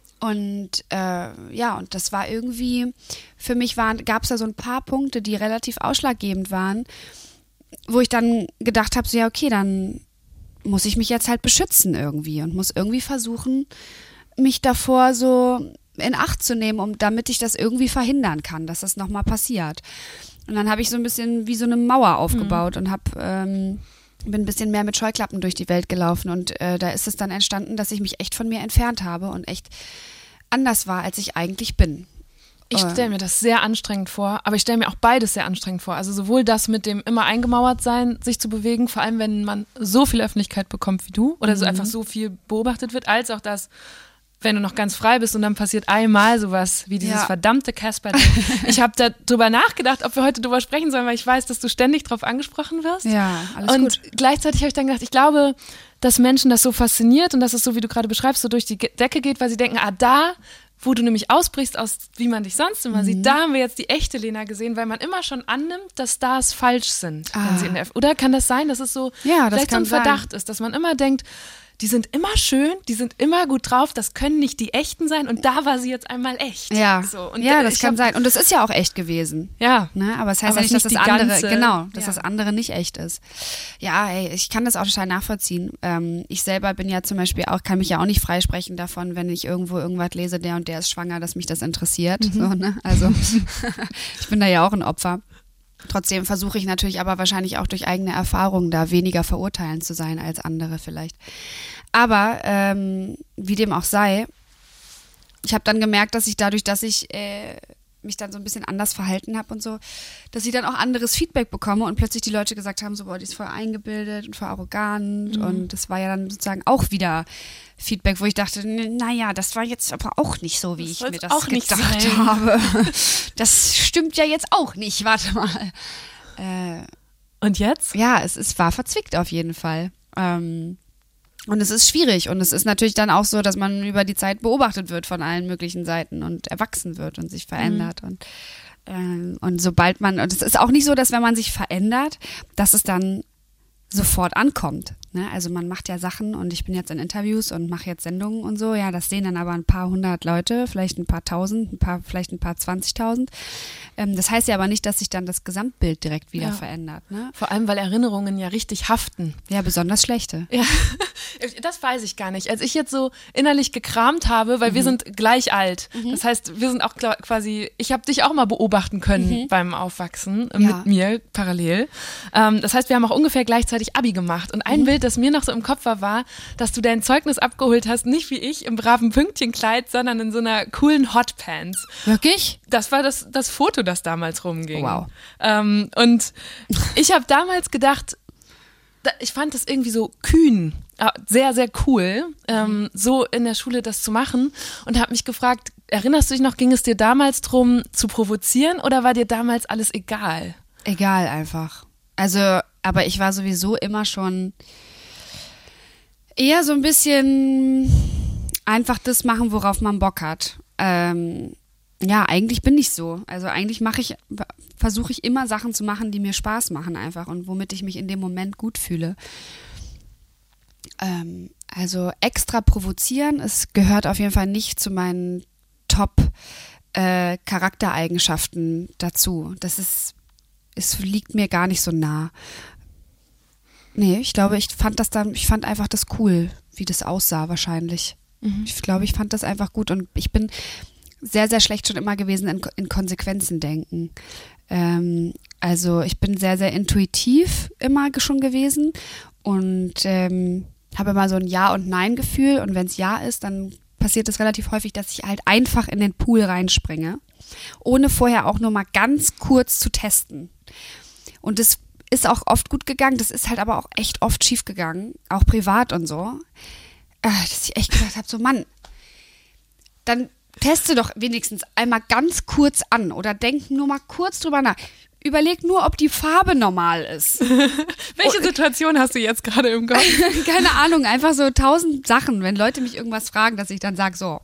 Und und das war irgendwie, für mich gab es da so ein paar Punkte, die relativ ausschlaggebend waren, wo ich dann gedacht habe, so ja okay, dann muss ich mich jetzt halt beschützen irgendwie und muss irgendwie versuchen, mich davor so in Acht zu nehmen, damit ich das irgendwie verhindern kann, dass das nochmal passiert. Und dann habe ich so ein bisschen wie so eine Mauer aufgebaut und bin ein bisschen mehr mit Scheuklappen durch die Welt gelaufen und da ist es dann entstanden, dass ich mich echt von mir entfernt habe und echt anders war, als ich eigentlich bin. Ich stelle mir das sehr anstrengend vor, aber ich stelle mir auch beides sehr anstrengend vor. Also sowohl das mit dem immer eingemauert sein, sich zu bewegen, vor allem wenn man so viel Öffentlichkeit bekommt wie du oder so einfach so viel beobachtet wird, als auch das, wenn du noch ganz frei bist und dann passiert einmal sowas wie dieses verdammte Caspar-Ding. Ich habe darüber nachgedacht, ob wir heute darüber sprechen sollen, weil ich weiß, dass du ständig drauf angesprochen wirst. Ja, alles gut. Und gleichzeitig habe ich dann gedacht, ich glaube, dass Menschen das so fasziniert und dass es so, wie du gerade beschreibst, so durch die Decke geht, weil sie denken, da, wo du nämlich ausbrichst aus, wie man dich sonst immer sieht, da haben wir jetzt die echte Lena gesehen, weil man immer schon annimmt, dass Stars falsch sind. Wenn sie oder kann das sein, dass es so das vielleicht so kann ein Verdacht ist, dass man immer denkt, die sind immer schön, die sind immer gut drauf, das können nicht die echten sein und da war sie jetzt einmal echt. Ja, so, und ja, das kann sein. Und das ist ja auch echt gewesen. Ja. Ne? Aber es heißt Aber ja nicht, dass nicht das die andere, ganze- genau, dass ja. das andere nicht echt ist. Ja, ey, ich kann das auch total nachvollziehen. Ich selber bin ja zum Beispiel auch, kann mich ja auch nicht freisprechen davon, wenn ich irgendwo irgendwas lese, der und der ist schwanger, dass mich das interessiert. So, ne? Also ich bin da ja auch ein Opfer. Trotzdem versuche ich natürlich aber wahrscheinlich auch durch eigene Erfahrungen da weniger verurteilend zu sein als andere vielleicht. Aber wie dem auch sei, ich habe dann gemerkt, dass ich dadurch, dass ich mich dann so ein bisschen anders verhalten habe und so, dass ich dann auch anderes Feedback bekomme und plötzlich die Leute gesagt haben, so, boah, die ist voll eingebildet und voll arrogant und das war ja dann sozusagen auch wieder Feedback, wo ich dachte, naja, das war jetzt aber auch nicht so, wie Das ich soll's mir das auch nicht gedacht sein. habe. Das stimmt ja jetzt auch nicht, warte mal. Und jetzt? Ja, war verzwickt auf jeden Fall. Und es ist schwierig und es ist natürlich dann auch so, dass man über die Zeit beobachtet wird von allen möglichen Seiten und erwachsen wird und sich verändert und sobald man, und es ist auch nicht so, dass wenn man sich verändert, dass es dann sofort ankommt. Ne? Also man macht ja Sachen und ich bin jetzt in Interviews und mache jetzt Sendungen und so, ja, das sehen dann aber ein paar hundert Leute, vielleicht ein paar tausend, vielleicht ein paar 20.000. Das heißt ja aber nicht, dass sich dann das Gesamtbild direkt wieder verändert. Ne? Vor allem, weil Erinnerungen ja richtig haften. Ja, besonders schlechte. Ja, das weiß ich gar nicht. Als ich jetzt so innerlich gekramt habe, weil wir sind gleich alt. Das heißt, wir sind auch quasi, ich habe dich auch mal beobachten können beim Aufwachsen mit mir parallel. Das heißt, wir haben auch ungefähr gleichzeitig Abi gemacht. Und ein Bild, das mir noch so im Kopf war, dass du dein Zeugnis abgeholt hast, nicht wie ich im braven Pünktchenkleid, sondern in so einer coolen Hotpants. Wirklich? Das war das Foto, das damals rumging. Wow. Und ich habe damals gedacht, ich fand das irgendwie so kühn, sehr, sehr cool, so in der Schule das zu machen und habe mich gefragt, erinnerst du dich noch, ging es dir damals drum zu provozieren oder war dir damals alles egal? Egal einfach. Also, aber ich war sowieso immer schon eher so ein bisschen einfach das machen, worauf man Bock hat. Ja, eigentlich bin ich so. Also eigentlich versuche ich immer Sachen zu machen, die mir Spaß machen einfach und womit ich mich in dem Moment gut fühle. Also extra provozieren, es gehört auf jeden Fall nicht zu meinen Top-Charaktereigenschaften dazu. Es liegt mir gar nicht so nah. Nee, ich glaube, ich fand einfach das cool, wie das aussah wahrscheinlich. Ich glaube, ich fand das einfach gut und ich bin sehr, sehr schlecht schon immer gewesen in Konsequenzen denken. Also ich bin sehr, sehr intuitiv immer schon gewesen und habe immer so ein Ja- und Nein-Gefühl und wenn es Ja ist, dann passiert es relativ häufig, dass ich halt einfach in den Pool reinspringe, ohne vorher auch nur mal ganz kurz zu testen. Und das ist auch oft gut gegangen, das ist halt aber auch echt oft schief gegangen, auch privat und so, dass ich echt gedacht habe, so Mann, dann teste doch wenigstens einmal ganz kurz an oder denk nur mal kurz drüber nach. Überleg nur, ob die Farbe normal ist. Welche Situation hast du jetzt gerade im Kopf? Keine Ahnung, einfach so 1000 Sachen, wenn Leute mich irgendwas fragen, dass ich dann sage so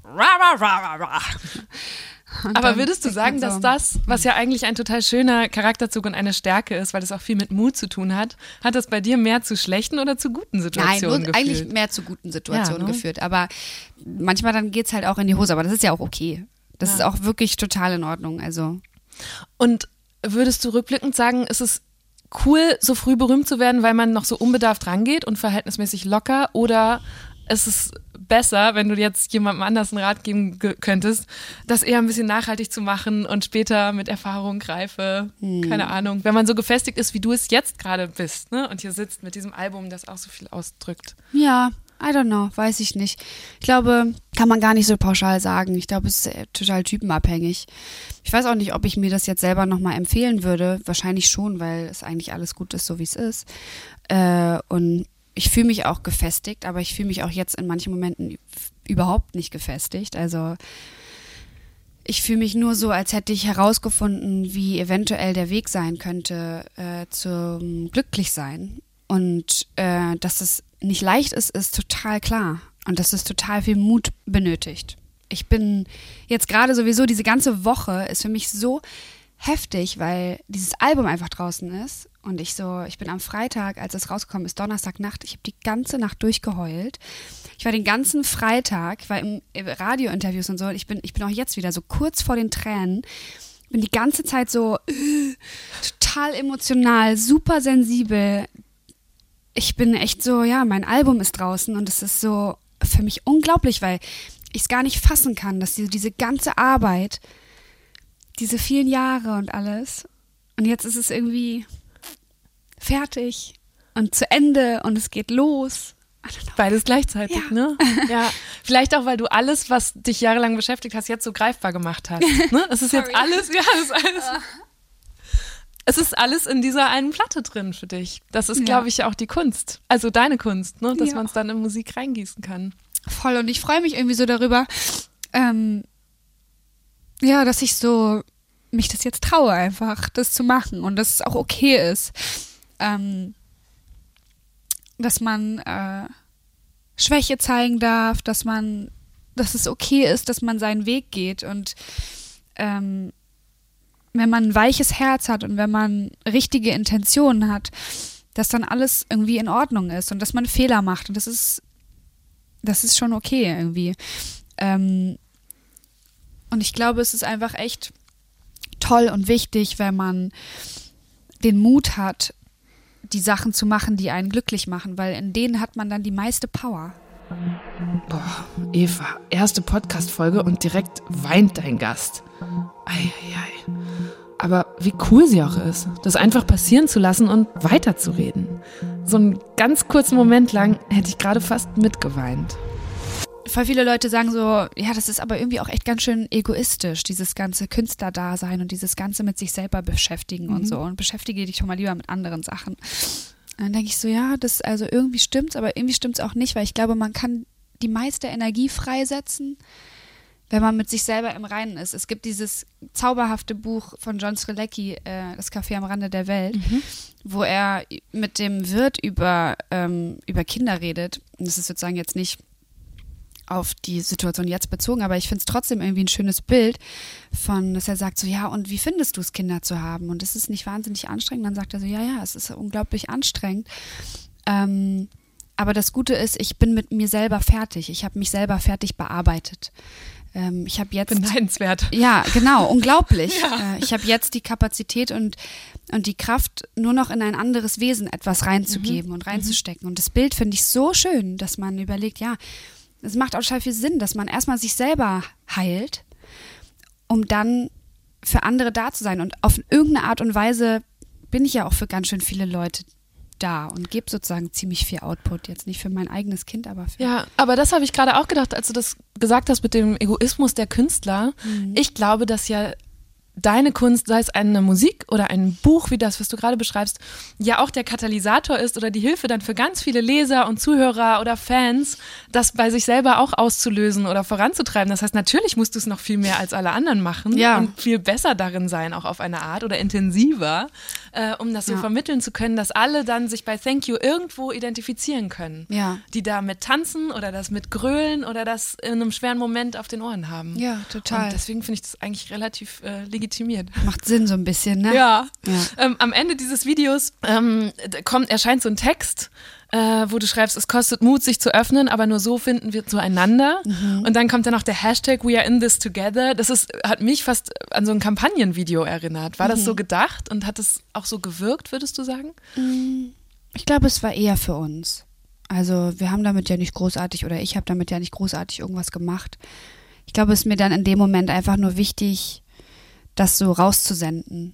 Aber würdest du sagen, dass das, was ja eigentlich ein total schöner Charakterzug und eine Stärke ist, weil das auch viel mit Mut zu tun hat das bei dir mehr zu schlechten oder zu guten Situationen Nein, geführt? eigentlich mehr zu guten Situationen Ja, ne? geführt. Aber manchmal dann geht's halt auch in die Hose. Aber das ist ja auch okay. Das ist auch wirklich total in Ordnung. Also Und würdest du rückblickend sagen, ist es cool, so früh berühmt zu werden, weil man noch so unbedarft rangeht und verhältnismäßig locker? Oder ist es besser, wenn du jetzt jemandem anders einen Rat geben könntest, das eher ein bisschen nachhaltig zu machen und später mit Erfahrung, Reife, keine Ahnung, wenn man so gefestigt ist, wie du es jetzt gerade bist, ne? Und hier sitzt mit diesem Album, das auch so viel ausdrückt. ja, I don't know, weiß ich nicht. Ich glaube, kann man gar nicht so pauschal sagen. Ich glaube, es ist total typenabhängig. Ich weiß auch nicht, ob ich mir das jetzt selber nochmal empfehlen würde. Wahrscheinlich schon, weil es eigentlich alles gut ist, so wie es ist. Und ich fühle mich auch gefestigt, aber ich fühle mich auch jetzt in manchen Momenten überhaupt nicht gefestigt. Also ich fühle mich nur so, als hätte ich herausgefunden, wie eventuell der Weg sein könnte zum Glücklichsein. Und dass es nicht leicht ist, ist total klar. Und dass es total viel Mut benötigt. Ich bin jetzt gerade sowieso, diese ganze Woche ist für mich so heftig, weil dieses Album einfach draußen ist Und ich bin am Freitag, als es rausgekommen ist, Donnerstagnacht, ich habe die ganze Nacht durchgeheult. Ich war den ganzen Freitag, war im Radiointerviews und so, ich bin auch jetzt wieder so kurz vor den Tränen, bin die ganze Zeit so total emotional, super sensibel. Ich bin echt so, ja, mein Album ist draußen und es ist so für mich unglaublich, weil ich es gar nicht fassen kann, dass diese ganze Arbeit, diese vielen Jahre und alles, und jetzt ist es irgendwie fertig und zu Ende und es geht los. Beides gleichzeitig, Ja. ne? Ja. Vielleicht auch, weil du alles, was dich jahrelang beschäftigt hast, jetzt so greifbar gemacht hast. Ne? Es ist jetzt alles, es ist alles in dieser einen Platte drin für dich. Das ist, glaube ich, auch die Kunst. Also deine Kunst, ne? Dass man es dann in Musik reingießen kann. Voll, und ich freue mich irgendwie so darüber, dass ich so mich das jetzt traue einfach, das zu machen und dass es auch okay ist. Dass man Schwäche zeigen darf, dass es okay ist, dass man seinen Weg geht und wenn man ein weiches Herz hat und wenn man richtige Intentionen hat, dass dann alles irgendwie in Ordnung ist und dass man Fehler macht und das ist schon okay irgendwie. Und ich glaube, es ist einfach echt toll und wichtig, wenn man den Mut hat, die Sachen zu machen, die einen glücklich machen, weil in denen hat man dann die meiste Power. Boah, Eva, erste Podcast-Folge und direkt weint dein Gast. Eieiei. Aber wie cool sie auch ist, das einfach passieren zu lassen und weiterzureden. So einen ganz kurzen Moment lang hätte ich gerade fast mitgeweint. Voll viele Leute sagen so, ja, das ist aber irgendwie auch echt ganz schön egoistisch, dieses ganze Künstlerdasein und dieses ganze mit sich selber beschäftigen und so und beschäftige dich schon mal lieber mit anderen Sachen. Und dann denke ich so, ja, also irgendwie stimmt's, aber irgendwie stimmt's auch nicht, weil ich glaube, man kann die meiste Energie freisetzen, wenn man mit sich selber im Reinen ist. Es gibt dieses zauberhafte Buch von John Strelecki, Das Café am Rande der Welt, wo er mit dem Wirt über Kinder redet. Und das ist sozusagen jetzt nicht auf die Situation jetzt bezogen, aber ich finde es trotzdem irgendwie ein schönes Bild dass er sagt so, ja, und wie findest du es, Kinder zu haben? Und ist es nicht wahnsinnig anstrengend? Dann sagt er so, ja, es ist unglaublich anstrengend. Aber das Gute ist, ich bin mit mir selber fertig. Ich habe mich selber fertig bearbeitet. Ich habe jetzt Beneidenswert. Ja, genau, unglaublich. Ich habe jetzt die Kapazität und die Kraft, nur noch in ein anderes Wesen etwas reinzugeben und reinzustecken. Und das Bild finde ich so schön, dass man überlegt, ja, es macht auch total viel Sinn, dass man erstmal sich selber heilt, um dann für andere da zu sein. Und auf irgendeine Art und Weise bin ich ja auch für ganz schön viele Leute da und gebe sozusagen ziemlich viel Output. Jetzt nicht für mein eigenes Kind, aber für... Ja, aber das habe ich gerade auch gedacht, als du das gesagt hast mit dem Egoismus der Künstler. Ich glaube, dass ja deine Kunst, sei es eine Musik oder ein Buch wie das, was du gerade beschreibst, ja auch der Katalysator ist oder die Hilfe dann für ganz viele Leser und Zuhörer oder Fans, das bei sich selber auch auszulösen oder voranzutreiben. Das heißt, natürlich musst du es noch viel mehr als alle anderen machen und viel besser darin sein, auch auf eine Art oder intensiver, um das so vermitteln zu können, dass alle dann sich bei Thank You irgendwo identifizieren können. Ja. Die da mit tanzen oder das mit grölen oder das in einem schweren Moment auf den Ohren haben. Ja, total. Und deswegen finde ich das eigentlich relativ legitimiert. Macht Sinn so ein bisschen, ne? Ja. Am Ende dieses Videos erscheint so ein Text, wo du schreibst, es kostet Mut, sich zu öffnen, aber nur so finden wir zueinander. Und dann kommt dann noch der Hashtag We are in this together. Hat mich fast an so ein Kampagnenvideo erinnert. War das so gedacht und hat es auch so gewirkt, würdest du sagen? Ich glaube, es war eher für uns. Also wir haben damit ja nicht großartig, oder ich habe damit ja nicht großartig irgendwas gemacht. Ich glaube, es ist mir dann in dem Moment einfach nur wichtig, das so rauszusenden.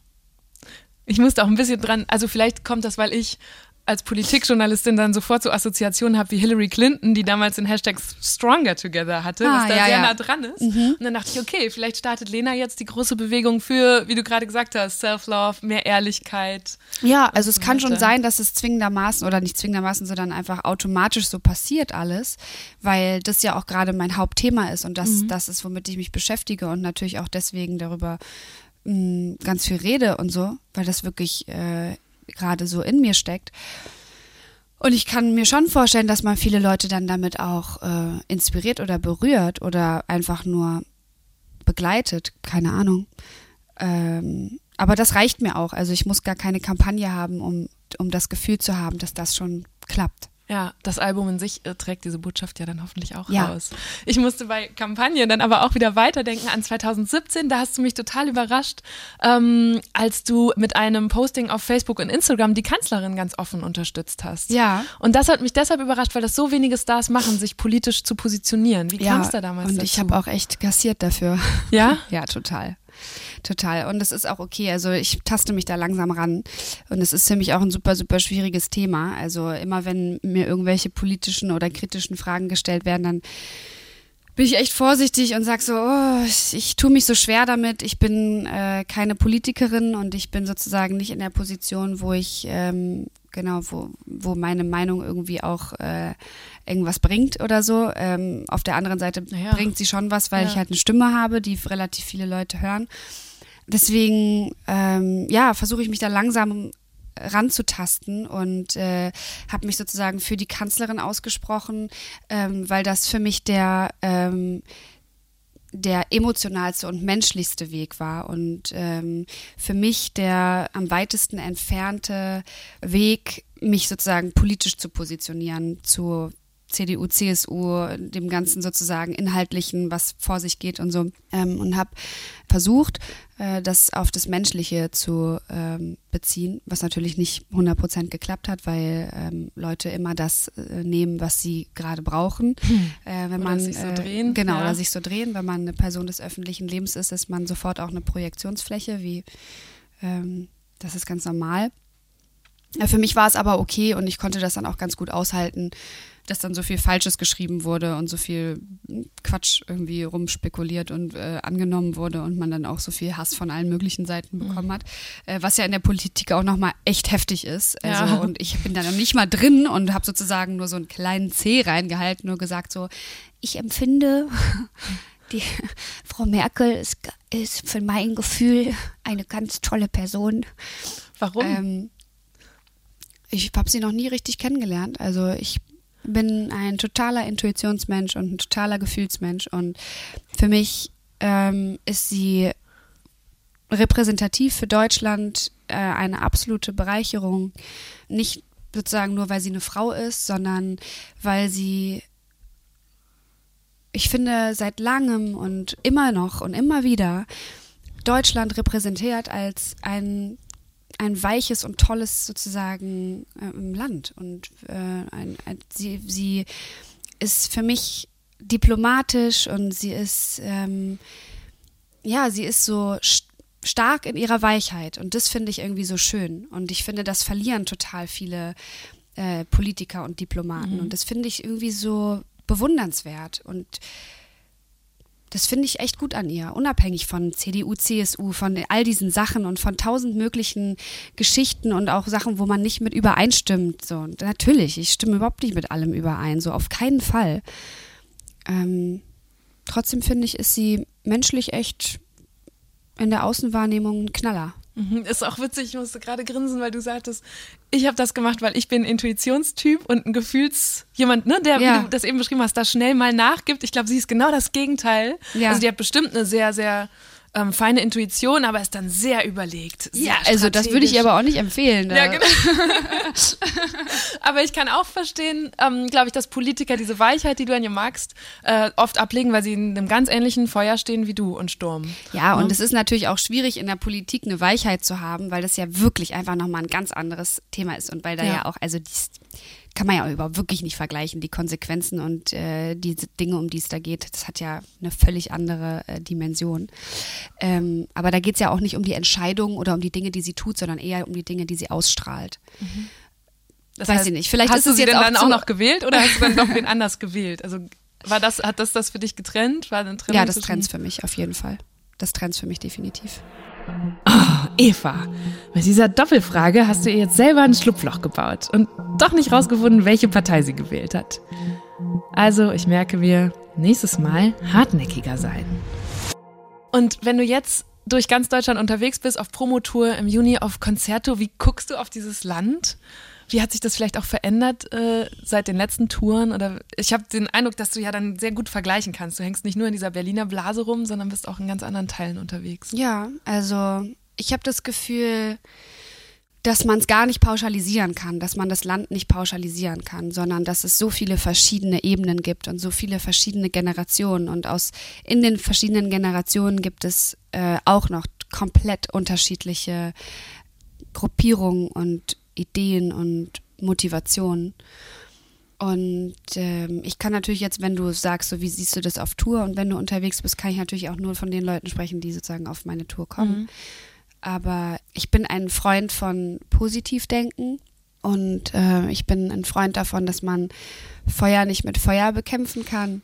Ich musste auch ein bisschen dran, also vielleicht kommt das, weil ich als Politikjournalistin dann sofort so Assoziationen habe wie Hillary Clinton, die damals den Hashtag Stronger Together hatte, was da sehr nah dran ist. Und dann dachte ich, okay, vielleicht startet Lena jetzt die große Bewegung für, wie du gerade gesagt hast, Self-Love, mehr Ehrlichkeit. Ja, also es kann schon sein, dass es zwingendermaßen oder nicht zwingendermaßen, sondern einfach automatisch so passiert alles, weil das ja auch gerade mein Hauptthema ist und das ist, womit ich mich beschäftige und natürlich auch deswegen darüber ganz viel rede und so, weil das wirklich gerade so in mir steckt. Und ich kann mir schon vorstellen, dass man viele Leute dann damit auch inspiriert oder berührt oder einfach nur begleitet, keine Ahnung. aber das reicht mir auch. Also ich muss gar keine Kampagne haben, um das Gefühl zu haben, dass das schon klappt. Ja, das Album in sich trägt diese Botschaft ja dann hoffentlich auch Ja. raus. Ich musste bei Kampagne dann aber auch wieder weiterdenken an 2017. Da hast du mich total überrascht, als du mit einem Posting auf Facebook und Instagram die Kanzlerin ganz offen unterstützt hast. Ja. Und das hat mich deshalb überrascht, weil das so wenige Stars machen, sich politisch zu positionieren. Wie kam es da damals und dazu? ich habe auch echt kassiert dafür. Ja? Ja, total. Total. Und es ist auch okay. Also ich taste mich da langsam ran. Und es ist für mich auch ein super, super schwieriges Thema. Also immer wenn mir irgendwelche politischen oder kritischen Fragen gestellt werden, dann bin ich echt vorsichtig und sag so, oh, ich tue mich so schwer damit. Ich bin keine Politikerin und ich bin sozusagen nicht in der Position, wo ich wo meine Meinung irgendwie auch irgendwas bringt oder so. Auf der anderen Seite bringt sie schon was, weil ich halt eine Stimme habe, die relativ viele Leute hören. Deswegen, versuche ich mich da langsam ranzutasten und habe mich sozusagen für die Kanzlerin ausgesprochen, weil das für mich der emotionalste und menschlichste Weg war und für mich der am weitesten entfernte Weg, mich sozusagen politisch zu positionieren zu CDU, CSU, dem Ganzen sozusagen Inhaltlichen, was vor sich geht und so. Und habe versucht, das auf das Menschliche zu beziehen, was natürlich nicht 100% geklappt hat, weil Leute immer das nehmen, was sie gerade brauchen. Wenn oder man sich so drehen. Genau, ja. oder sich so drehen. Wenn man eine Person des öffentlichen Lebens ist man sofort auch eine Projektionsfläche, das ist ganz normal. Ja, für mich war es aber okay und ich konnte das dann auch ganz gut aushalten, dass dann so viel Falsches geschrieben wurde und so viel Quatsch irgendwie rumspekuliert und angenommen wurde und man dann auch so viel Hass von allen möglichen Seiten bekommen hat, was ja in der Politik auch nochmal echt heftig ist. Also, Ja. Und ich bin da noch nicht mal drin und habe sozusagen nur so einen kleinen Zeh reingehalten, nur gesagt so, ich empfinde, die Frau Merkel ist für mein Gefühl eine ganz tolle Person. Warum? Ich habe sie noch nie richtig kennengelernt. Also ich bin ein totaler Intuitionsmensch und ein totaler Gefühlsmensch. Und für mich ist sie repräsentativ für Deutschland eine absolute Bereicherung. Nicht sozusagen nur, weil sie eine Frau ist, sondern weil sie, ich finde, seit langem und immer noch und immer wieder Deutschland repräsentiert als ein weiches und tolles sozusagen Land und sie ist für mich diplomatisch und sie ist sie ist so stark in ihrer Weichheit und das finde ich irgendwie so schön und ich finde, das verlieren total viele Politiker und Diplomaten und das finde ich irgendwie so bewundernswert und das finde ich echt gut an ihr, unabhängig von CDU, CSU, von all diesen Sachen und von 1000 möglichen Geschichten und auch Sachen, wo man nicht mit übereinstimmt. So. Und natürlich, ich stimme überhaupt nicht mit allem überein, so auf keinen Fall. Trotzdem finde ich, ist sie menschlich echt in der Außenwahrnehmung ein Knaller. Ist auch witzig, ich musste gerade grinsen, weil du sagtest, ich habe das gemacht, weil ich bin ein Intuitionstyp und ein jemand, ne, der, wie du das eben beschrieben hast, da schnell mal nachgibt. Ich glaube, sie ist genau das Gegenteil. Ja. Also die hat bestimmt eine sehr, sehr feine Intuition, aber ist dann sehr überlegt. Sehr Also das würde ich strategisch. aber auch nicht empfehlen. Ja, genau. Aber ich kann auch verstehen, glaube ich, dass Politiker diese Weichheit, die du an ihr magst, oft ablegen, weil sie in einem ganz ähnlichen Feuer stehen wie du und Sturm. Ja, und es ist natürlich auch schwierig, in der Politik eine Weichheit zu haben, weil das ja wirklich einfach nochmal ein ganz anderes Thema ist und weil da ja auch, also kann man ja überhaupt wirklich nicht vergleichen, die Konsequenzen und diese Dinge, um die es da geht, das hat ja eine völlig andere Dimension. Aber da geht es ja auch nicht um die Entscheidung oder um die Dinge, die sie tut, sondern eher um die Dinge, die sie ausstrahlt. Das Weiß heißt, ich nicht. Vielleicht hast ist du es sie jetzt denn auch dann zu- auch noch gewählt oder hast du dann doch wen anders gewählt? Also hat das für dich getrennt? War eine Trennung Ja, das zwischen- trennt's für mich, auf jeden Fall. Das trennt's für mich definitiv. Eva, mit dieser Doppelfrage hast du ihr jetzt selber ein Schlupfloch gebaut und doch nicht rausgefunden, welche Partei sie gewählt hat. Also, ich merke mir, nächstes Mal hartnäckiger sein. Und wenn du jetzt durch ganz Deutschland unterwegs bist, auf Promotour, im Juni auf Concerto, wie guckst du auf dieses Land? Wie hat sich das vielleicht auch verändert seit den letzten Touren? Oder ich habe den Eindruck, dass du ja dann sehr gut vergleichen kannst. Du hängst nicht nur in dieser Berliner Blase rum, sondern bist auch in ganz anderen Teilen unterwegs. Ja, also Ich habe das Gefühl, dass man es gar nicht pauschalisieren kann, dass man das Land nicht pauschalisieren kann, sondern dass es so viele verschiedene Ebenen gibt und so viele verschiedene Generationen. Und in den verschiedenen Generationen gibt es auch noch komplett unterschiedliche Gruppierungen und Ideen und Motivationen. Und ich kann natürlich jetzt, wenn du sagst, so wie siehst du das auf Tour und wenn du unterwegs bist, kann ich natürlich auch nur von den Leuten sprechen, die sozusagen auf meine Tour kommen. Aber ich bin ein Freund von Positivdenken und ich bin ein Freund davon, dass man Feuer nicht mit Feuer bekämpfen kann.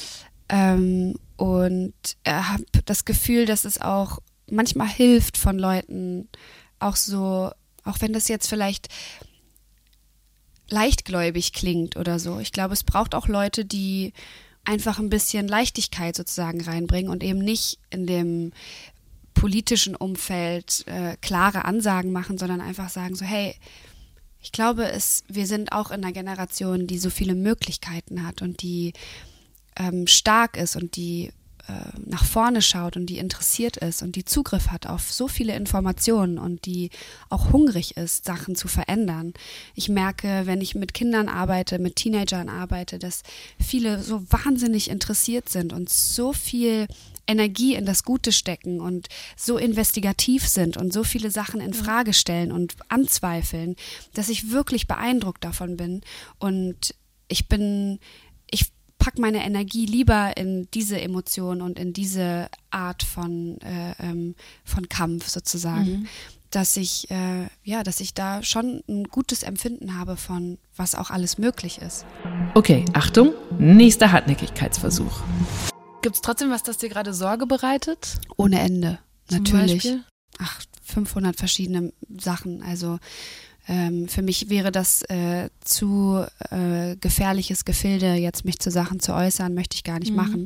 Und habe das Gefühl, dass es auch manchmal hilft von Leuten, auch wenn das jetzt vielleicht leichtgläubig klingt oder so. Ich glaube, es braucht auch Leute, die einfach ein bisschen Leichtigkeit sozusagen reinbringen und eben nicht in dem politischen Umfeld klare Ansagen machen, sondern einfach sagen so, hey, ich glaube, wir sind auch in einer Generation, die so viele Möglichkeiten hat und die stark ist und die nach vorne schaut und die interessiert ist und die Zugriff hat auf so viele Informationen und die auch hungrig ist, Sachen zu verändern. Ich merke, wenn ich mit Kindern arbeite, mit Teenagern arbeite, dass viele so wahnsinnig interessiert sind und so viel Energie in das Gute stecken und so investigativ sind und so viele Sachen in Frage stellen und anzweifeln, dass ich wirklich beeindruckt davon bin. Und ich packe meine Energie lieber in diese Emotion und in diese Art von Kampf sozusagen, dass ich da schon ein gutes Empfinden habe von, was auch alles möglich ist. Okay, Achtung, nächster Hartnäckigkeitsversuch. Gibt es trotzdem was, das dir gerade Sorge bereitet? Ohne Ende, Zum natürlich. Beispiel? 500 verschiedene Sachen. Also für mich wäre das zu gefährliches Gefilde, jetzt mich zu Sachen zu äußern, möchte ich gar nicht machen.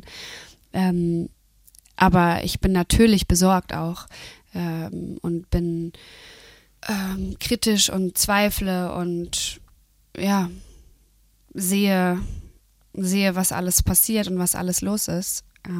Aber ich bin natürlich besorgt auch und bin kritisch und zweifle und ja, sehe, was alles passiert und was alles los ist.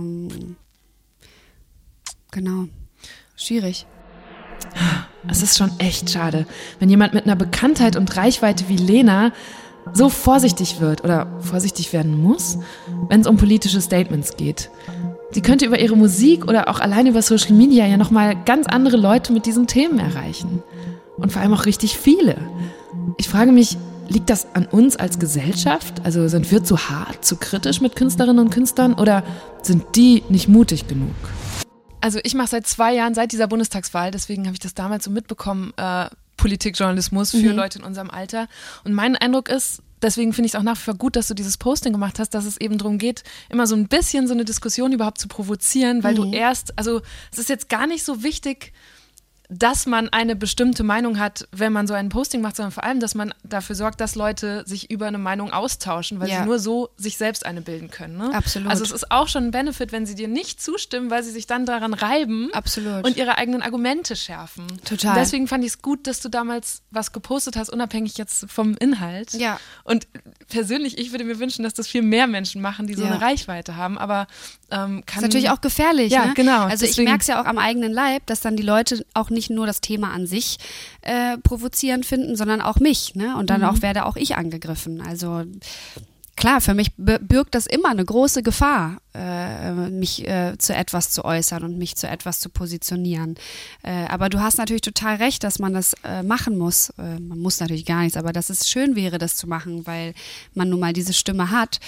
Genau. Schwierig. Es ist schon echt schade, wenn jemand mit einer Bekanntheit und Reichweite wie Lena so vorsichtig wird oder vorsichtig werden muss, wenn es um politische Statements geht. Sie könnte über ihre Musik oder auch allein über Social Media ja nochmal ganz andere Leute mit diesen Themen erreichen. Und vor allem auch richtig viele. Ich frage mich, liegt das an uns als Gesellschaft? Also sind wir zu hart, zu kritisch mit Künstlerinnen und Künstlern oder sind die nicht mutig genug? Also ich mache seit 2 Jahren, seit dieser Bundestagswahl, deswegen habe ich das damals so mitbekommen, Politikjournalismus für Leute in unserem Alter. Und mein Eindruck ist, deswegen finde ich es auch nach wie vor gut, dass du dieses Posting gemacht hast, dass es eben darum geht, immer so ein bisschen so eine Diskussion überhaupt zu provozieren, weil du also es ist jetzt gar nicht so wichtig, dass man eine bestimmte Meinung hat, wenn man so ein Posting macht, sondern vor allem, dass man dafür sorgt, dass Leute sich über eine Meinung austauschen, weil sie nur so sich selbst eine bilden können. Ne? Absolut. Also es ist auch schon ein Benefit, wenn sie dir nicht zustimmen, weil sie sich dann daran reiben und ihre eigenen Argumente schärfen. Total. Und deswegen fand ich es gut, dass du damals was gepostet hast, unabhängig jetzt vom Inhalt. Ja. Und persönlich, ich würde mir wünschen, dass das viel mehr Menschen machen, die so eine Reichweite haben, aber ist natürlich auch gefährlich. Ja, ne? genau. Also deswegen, ich merke es ja auch am eigenen Leib, dass dann die Leute auch nicht nur das Thema an sich provozierend finden, sondern auch mich. Ne? Und dann werde auch ich angegriffen. Also klar, für mich birgt das immer eine große Gefahr, mich zu etwas zu äußern und mich zu etwas zu positionieren. Aber du hast natürlich total recht, dass man das machen muss. Man muss natürlich gar nichts, aber dass es schön wäre, das zu machen, weil man nun mal diese Stimme hat.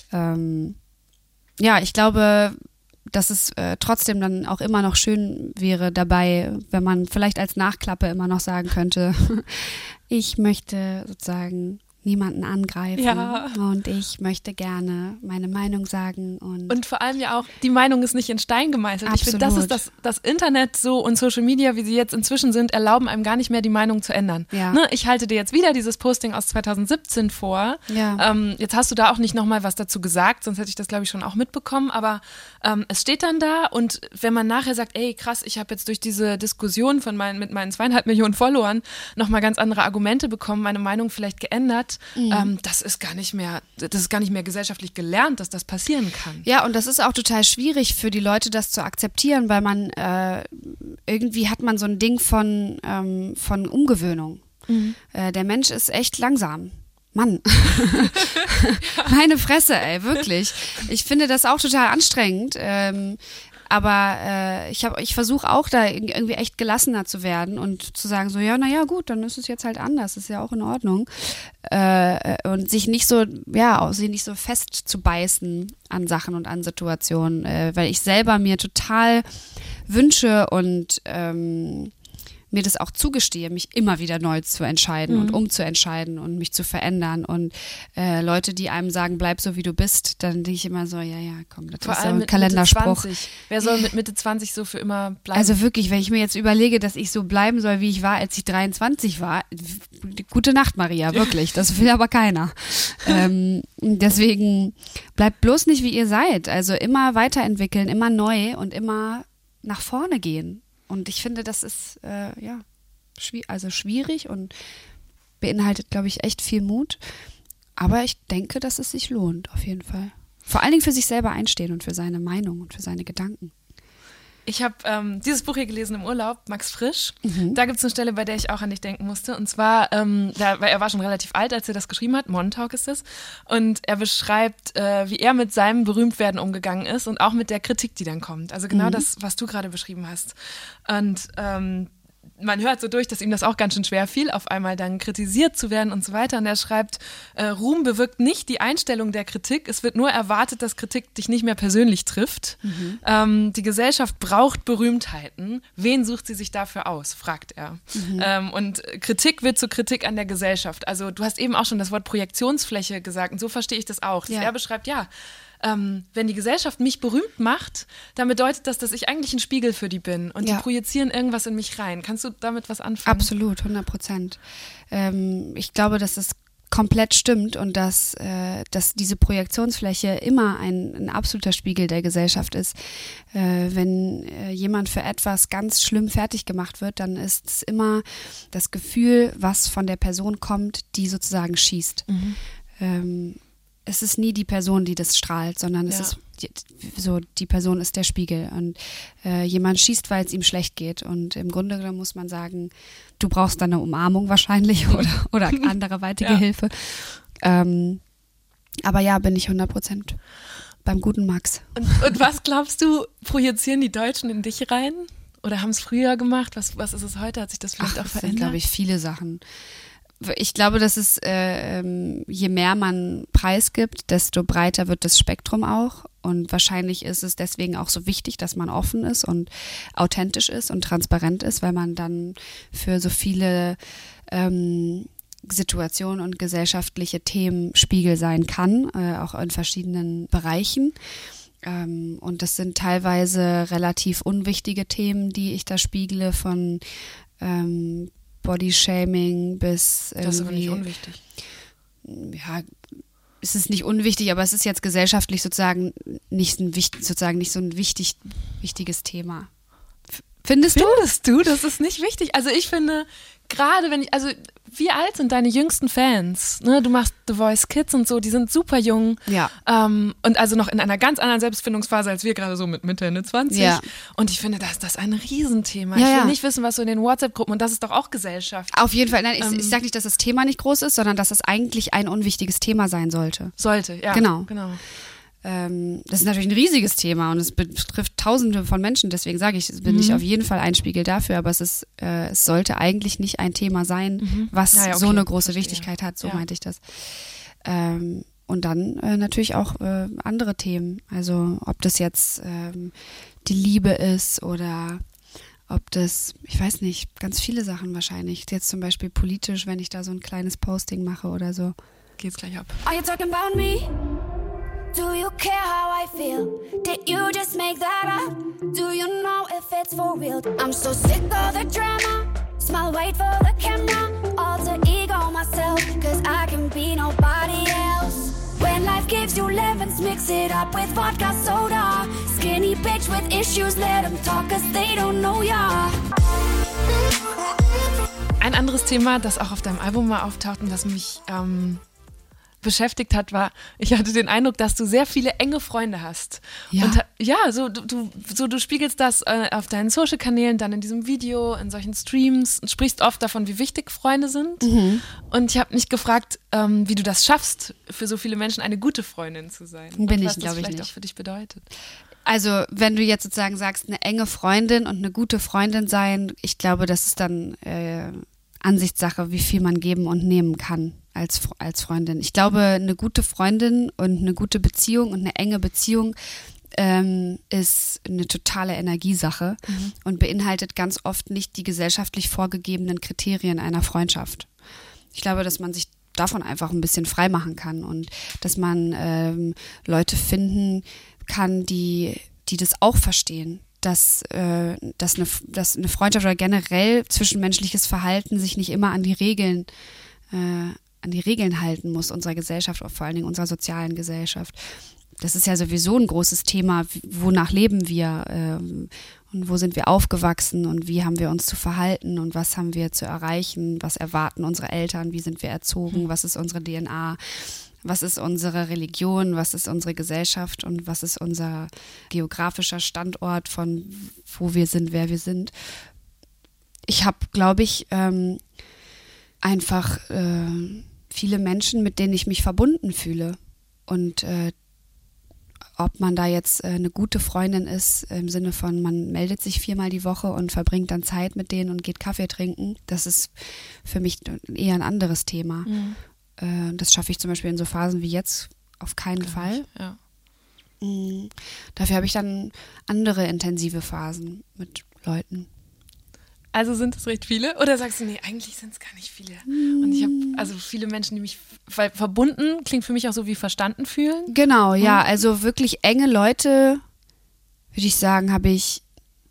Ja, ich glaube, dass es trotzdem dann auch immer noch schön wäre dabei, wenn man vielleicht als Nachklappe immer noch sagen könnte, ich möchte sozusagen niemanden angreifen und ich möchte gerne meine Meinung sagen. Und vor allem ja auch, die Meinung ist nicht in Stein gemeißelt. Absolut. Ich finde, das Internet so und Social Media, wie sie jetzt inzwischen sind, erlauben einem gar nicht mehr, die Meinung zu ändern. Ja. Ne? Ich halte dir jetzt wieder dieses Posting aus 2017 vor. Ja. Jetzt hast du da auch nicht nochmal was dazu gesagt, sonst hätte ich das, glaube ich, schon auch mitbekommen. Aber es steht dann da und wenn man nachher sagt, ey krass, ich habe jetzt durch diese Diskussion mit meinen 2,5 Millionen Followern nochmal ganz andere Argumente bekommen, meine Meinung vielleicht geändert, das ist gar nicht mehr gesellschaftlich gelernt, dass das passieren kann. Ja, und das ist auch total schwierig für die Leute, das zu akzeptieren, weil man irgendwie hat man so ein Ding von Umgewöhnung. Der Mensch ist echt langsam. Mann, meine Fresse, ey, wirklich. Ich finde das auch total anstrengend, aber ich versuche auch da irgendwie echt gelassener zu werden und zu sagen so, ja, naja, gut, dann ist es jetzt halt anders, ist ja auch in Ordnung. Und sich nicht so fest zu beißen an Sachen und an Situationen, weil ich selber mir total wünsche und mir das auch zugestehe, mich immer wieder neu zu entscheiden und umzuentscheiden und mich zu verändern. Und Leute, die einem sagen, bleib so wie du bist, dann denke ich immer so, ja, komm, das ist so ein Kalenderspruch. Mitte 20. Wer soll mit Mitte 20 so für immer bleiben? Also wirklich, wenn ich mir jetzt überlege, dass ich so bleiben soll, wie ich war, als ich 23 war, gute Nacht, Maria, wirklich, das will aber keiner. Deswegen bleibt bloß nicht, wie ihr seid. Also immer weiterentwickeln, immer neu und immer nach vorne gehen. Und ich finde, das ist schwierig und beinhaltet, glaube ich, echt viel Mut. Aber ich denke, dass es sich lohnt, auf jeden Fall. Vor allen Dingen für sich selber einstehen und für seine Meinung und für seine Gedanken. Ich habe dieses Buch hier gelesen im Urlaub, Max Frisch. Da gibt es eine Stelle, bei der ich auch an dich denken musste. Und zwar, weil er war schon relativ alt, als er das geschrieben hat. Montauk ist es. Und er beschreibt, wie er mit seinem Berühmtwerden umgegangen ist und auch mit der Kritik, die dann kommt. Also genau das, was du gerade beschrieben hast. Und man hört so durch, dass ihm das auch ganz schön schwer fiel, auf einmal dann kritisiert zu werden und so weiter. Und er schreibt, Ruhm bewirkt nicht die Einstellung der Kritik. Es wird nur erwartet, dass Kritik dich nicht mehr persönlich trifft. Die Gesellschaft braucht Berühmtheiten. Wen sucht sie sich dafür aus, fragt er. Und Kritik wird zur Kritik an der Gesellschaft. Also du hast eben auch schon das Wort Projektionsfläche gesagt und so verstehe ich das auch. Ja. Er beschreibt, wenn die Gesellschaft mich berühmt macht, dann bedeutet das, dass ich eigentlich ein Spiegel für die bin und die projizieren irgendwas in mich rein. Kannst du damit was anfangen? Absolut, 100%. Ich glaube, dass es komplett stimmt und dass diese Projektionsfläche immer ein absoluter Spiegel der Gesellschaft ist. Wenn jemand für etwas ganz schlimm fertig gemacht wird, dann ist es immer das Gefühl, was von der Person kommt, die sozusagen schießt. Es ist nie die Person, die das strahlt, sondern es ist die Person ist der Spiegel und jemand schießt, weil es ihm schlecht geht und im Grunde genommen muss man sagen, du brauchst dann eine Umarmung wahrscheinlich oder anderweitige Hilfe. Aber ja, bin ich 100% beim guten Max. Und was glaubst du, projizieren die Deutschen in dich rein? Oder haben es früher gemacht? Was ist es heute? Hat sich das vielleicht auch verändert? Das sind, glaube ich, viele Sachen. Ich glaube, dass es, je mehr man preisgibt, desto breiter wird das Spektrum auch. Und wahrscheinlich ist es deswegen auch so wichtig, dass man offen ist und authentisch ist und transparent ist, weil man dann für so viele Situationen und gesellschaftliche Themen Spiegel sein kann, auch in verschiedenen Bereichen. Und das sind teilweise relativ unwichtige Themen, die ich da spiegle, von Bodyshaming bis irgendwie. Das ist aber nicht unwichtig. Ja, es ist nicht unwichtig, aber es ist jetzt gesellschaftlich sozusagen nicht so ein wichtiges Thema. Findest du, das ist nicht wichtig? Also ich finde, gerade wie alt sind deine jüngsten Fans? Ne, du machst The Voice Kids und so, die sind super jung. Ja. Und also noch in einer ganz anderen Selbstfindungsphase als wir, gerade so mit Mitte, Ende 20. Ja. Und ich finde, das ist ein Riesenthema. Ja, ich will nicht wissen, was so in den WhatsApp-Gruppen, und das ist doch auch Gesellschaft. Auf jeden Fall. Nein, ich sage nicht, dass das Thema nicht groß ist, sondern dass es eigentlich ein unwichtiges Thema sein sollte. Ja. Genau. Das ist natürlich ein riesiges Thema und es betrifft Tausende von Menschen, deswegen sage ich, bin ich auf jeden Fall ein Spiegel dafür, aber es sollte eigentlich nicht ein Thema sein, was so eine große Wichtigkeit hat, so meinte ich das. Und dann natürlich auch andere Themen, also ob das jetzt die Liebe ist oder ob das, ich weiß nicht, ganz viele Sachen wahrscheinlich, jetzt zum Beispiel politisch, wenn ich da so ein kleines Posting mache oder so. Geht's gleich ab. Are you talking about me? Do you care how I feel? Did you just make that up? Do you know if it's for real? I'm so sick of the drama. Smile, wait for the camera. Alter ego myself, cause I can be nobody else. When life gives you lemons, mix it up with vodka soda. Skinny bitch with issues, let them talk cause they don't know ya. Ein anderes Thema, das auch auf deinem Album mal auftaucht und das mich beschäftigt hat, war, ich hatte den Eindruck, dass du sehr viele enge Freunde hast. Ja. Und du spiegelst das auf deinen Social-Kanälen, dann in diesem Video, in solchen Streams und sprichst oft davon, wie wichtig Freunde sind. Und ich habe mich gefragt, wie du das schaffst, für so viele Menschen eine gute Freundin zu sein. Bin und ich, was das glaube ich, vielleicht nicht. auch für dich bedeutet. Also wenn du jetzt sozusagen sagst, eine enge Freundin und eine gute Freundin sein, ich glaube, das ist dann Ansichtssache, wie viel man geben und nehmen kann als Freundin. Ich glaube, eine gute Freundin und eine gute Beziehung und eine enge Beziehung ist eine totale Energiesache und beinhaltet ganz oft nicht die gesellschaftlich vorgegebenen Kriterien einer Freundschaft. Ich glaube, dass man sich davon einfach ein bisschen frei machen kann und dass man Leute finden kann, die das auch verstehen. Dass eine Freundschaft oder generell zwischenmenschliches Verhalten sich nicht immer an die Regeln halten muss, unserer Gesellschaft, vor allen Dingen unserer sozialen Gesellschaft. Das ist ja sowieso ein großes Thema, wonach leben wir und wo sind wir aufgewachsen und wie haben wir uns zu verhalten und was haben wir zu erreichen, was erwarten unsere Eltern, wie sind wir erzogen, was ist unsere DNA, was ist unsere Religion, was ist unsere Gesellschaft und was ist unser geografischer Standort, von wo wir sind, wer wir sind. Ich habe, glaube ich, einfach viele Menschen, mit denen ich mich verbunden fühle. Und ob man da jetzt eine gute Freundin ist, im Sinne von, man meldet sich 4-mal die Woche und verbringt dann Zeit mit denen und geht Kaffee trinken, das ist für mich eher ein anderes Thema. Das schaffe ich zum Beispiel in so Phasen wie jetzt auf keinen Fall. Ja. Dafür habe ich dann andere intensive Phasen mit Leuten. Also sind es recht viele? Oder sagst du, nee, eigentlich sind es gar nicht viele? Und ich habe also viele Menschen, die mich, weil verbunden klingt für mich auch so wie verstanden fühlen. Genau, ja, also wirklich enge Leute, würde ich sagen, habe ich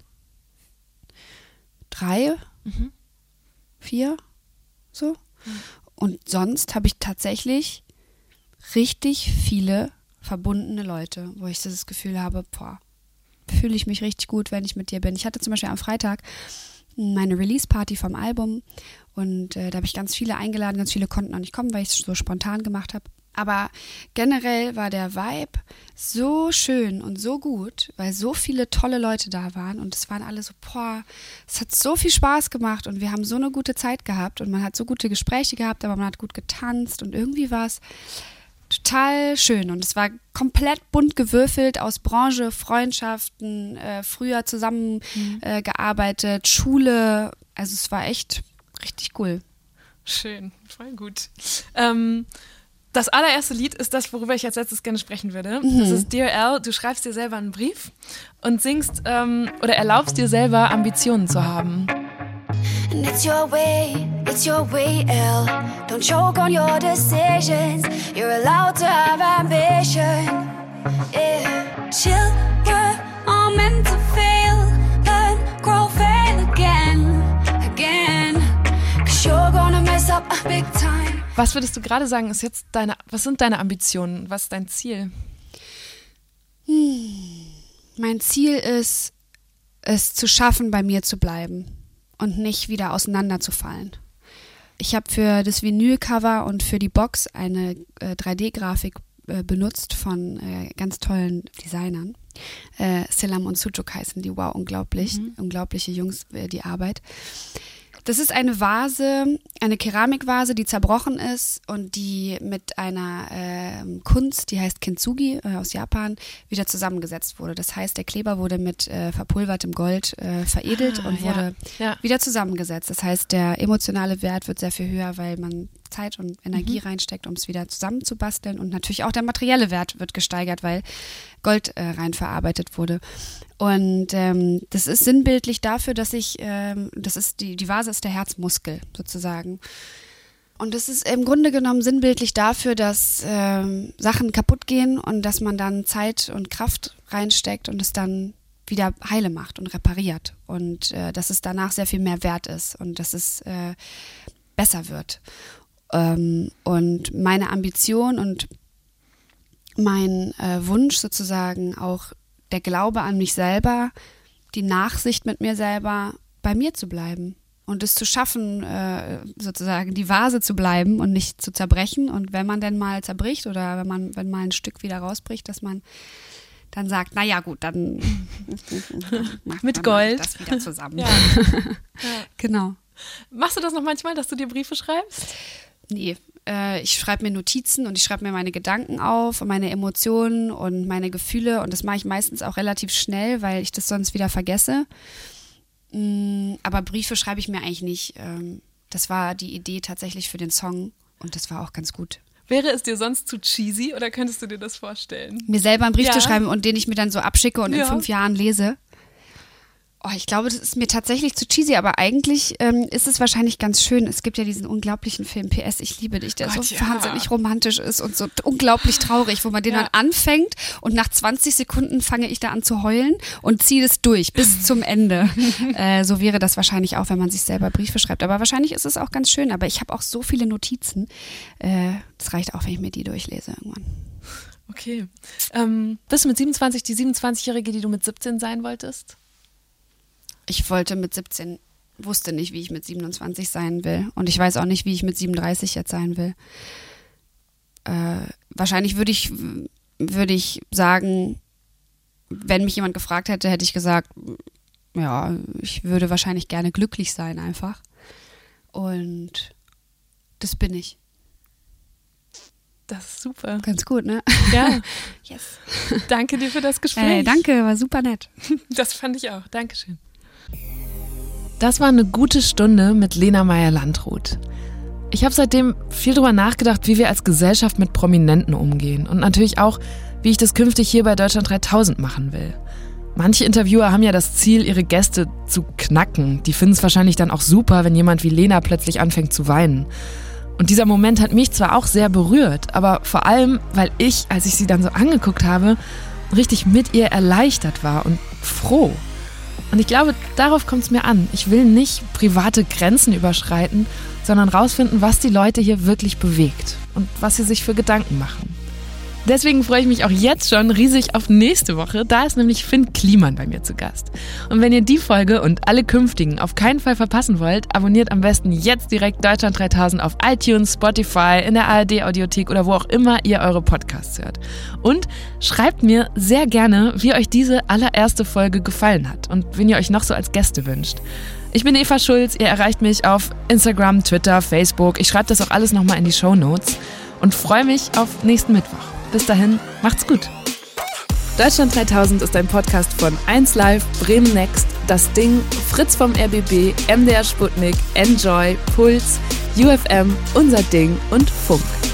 3, 4, so. Und sonst habe ich tatsächlich richtig viele verbundene Leute, wo ich das Gefühl habe, fühle ich mich richtig gut, wenn ich mit dir bin. Ich hatte zum Beispiel am Freitag meine Release-Party vom Album und da habe ich ganz viele eingeladen, ganz viele konnten auch nicht kommen, weil ich es so spontan gemacht habe. Aber generell war der Vibe so schön und so gut, weil so viele tolle Leute da waren und es waren alle so, es hat so viel Spaß gemacht und wir haben so eine gute Zeit gehabt und man hat so gute Gespräche gehabt, aber man hat gut getanzt und irgendwie war es total schön und es war komplett bunt gewürfelt aus Branche, Freundschaften, früher zusammen gearbeitet, Schule, also es war echt richtig cool. Schön, voll gut. Das allererste Lied ist das, worüber ich als letztes gerne sprechen würde. Das ist Dear Al. Du schreibst dir selber einen Brief und singst oder erlaubst dir selber, Ambitionen zu haben. And it's your way, L. Don't choke on your decisions. You're allowed to have ambition. Yeah. Chill, we're all meant to fail. Learn, grow, fail again. 'Cause you're gonna mess up big time. Was würdest du gerade sagen, was sind deine Ambitionen? Was ist dein Ziel? Mein Ziel ist, es zu schaffen, bei mir zu bleiben und nicht wieder auseinanderzufallen. Ich habe für das Vinylcover und für die Box eine 3D-Grafik benutzt von ganz tollen Designern. Selam und Sujuk heißen die, wow, unglaublich, unglaubliche Jungs, die Arbeit. Das ist eine Vase, eine Keramikvase, die zerbrochen ist und die mit einer Kunst, die heißt Kintsugi aus Japan, wieder zusammengesetzt wurde. Das heißt, der Kleber wurde mit verpulvertem Gold veredelt und wurde wieder zusammengesetzt. Das heißt, der emotionale Wert wird sehr viel höher, weil man Zeit und Energie reinsteckt, um es wieder zusammenzubasteln. Und natürlich auch der materielle Wert wird gesteigert, weil Gold rein verarbeitet wurde. Und das ist sinnbildlich dafür, dass die Vase ist der Herzmuskel sozusagen. Und das ist im Grunde genommen sinnbildlich dafür, dass Sachen kaputt gehen und dass man dann Zeit und Kraft reinsteckt und es dann wieder heile macht und repariert. Und dass es danach sehr viel mehr wert ist und dass es besser wird. Und meine Ambition und mein Wunsch sozusagen auch der Glaube an mich selber, die Nachsicht mit mir selber, bei mir zu bleiben und es zu schaffen, sozusagen die Vase zu bleiben und nicht zu zerbrechen. Und wenn man denn mal zerbricht oder wenn mal ein Stück wieder rausbricht, dass man dann sagt, naja gut, dann macht Mit man Gold. das wieder zusammen. Ja. Genau. Machst du das noch manchmal, dass du dir Briefe schreibst? Nee, ich schreibe mir Notizen und ich schreibe mir meine Gedanken auf und meine Emotionen und meine Gefühle und das mache ich meistens auch relativ schnell, weil ich das sonst wieder vergesse. Aber Briefe schreibe ich mir eigentlich nicht. Das war die Idee tatsächlich für den Song und das war auch ganz gut. Wäre es dir sonst zu cheesy oder könntest du dir das vorstellen? Mir selber einen Brief Ja. zu schreiben und den ich mir dann so abschicke und in Ja. 5 Jahren lese. Oh, ich glaube, das ist mir tatsächlich zu cheesy, aber eigentlich ist es wahrscheinlich ganz schön. Es gibt ja diesen unglaublichen Film PS, ich liebe dich, der Gott, so ja. wahnsinnig romantisch ist und so unglaublich traurig, wo man den Ja. dann anfängt und nach 20 Sekunden fange ich da an zu heulen und ziehe das durch bis zum Ende. So wäre das wahrscheinlich auch, wenn man sich selber Briefe schreibt. Aber wahrscheinlich ist es auch ganz schön. Aber ich habe auch so viele Notizen. Das reicht auch, wenn ich mir die durchlese irgendwann. Okay. Bist du mit 27 die 27-Jährige, die du mit 17 sein wolltest? Ich wollte mit 17, wusste nicht, wie ich mit 27 sein will. Und ich weiß auch nicht, wie ich mit 37 jetzt sein will. Wahrscheinlich würde ich sagen, wenn mich jemand gefragt hätte, hätte ich gesagt, ja, ich würde wahrscheinlich gerne glücklich sein einfach. Und das bin ich. Das ist super. Ganz gut, ne? Ja. Yes. Danke dir für das Gespräch. Hey, danke, war super nett. Das fand ich auch. Dankeschön. Das war eine gute Stunde mit Lena Meyer-Landrut. Ich habe seitdem viel drüber nachgedacht, wie wir als Gesellschaft mit Prominenten umgehen und natürlich auch, wie ich das künftig hier bei Deutschland 3000 machen will. Manche Interviewer haben ja das Ziel, ihre Gäste zu knacken. Die finden es wahrscheinlich dann auch super, wenn jemand wie Lena plötzlich anfängt zu weinen. Und dieser Moment hat mich zwar auch sehr berührt, aber vor allem, weil ich, als ich sie dann so angeguckt habe, richtig mit ihr erleichtert war und froh. Und ich glaube, darauf kommt es mir an. Ich will nicht private Grenzen überschreiten, sondern rausfinden, was die Leute hier wirklich bewegt und was sie sich für Gedanken machen. Deswegen freue ich mich auch jetzt schon riesig auf nächste Woche. Da ist nämlich Finn Kliman bei mir zu Gast. Und wenn ihr die Folge und alle künftigen auf keinen Fall verpassen wollt, abonniert am besten jetzt direkt Deutschland 3000 auf iTunes, Spotify, in der ARD-Audiothek oder wo auch immer ihr eure Podcasts hört. Und schreibt mir sehr gerne, wie euch diese allererste Folge gefallen hat und wen ihr euch noch so als Gäste wünscht. Ich bin Eva Schulz, ihr erreicht mich auf Instagram, Twitter, Facebook. Ich schreibe das auch alles nochmal in die Shownotes und freue mich auf nächsten Mittwoch. Bis dahin, macht's gut. Deutschland 3000 ist ein Podcast von 1Live, Bremen Next, Das Ding, Fritz vom RBB, MDR Sputnik, Enjoy, Puls, UFM, Unser Ding und Funk.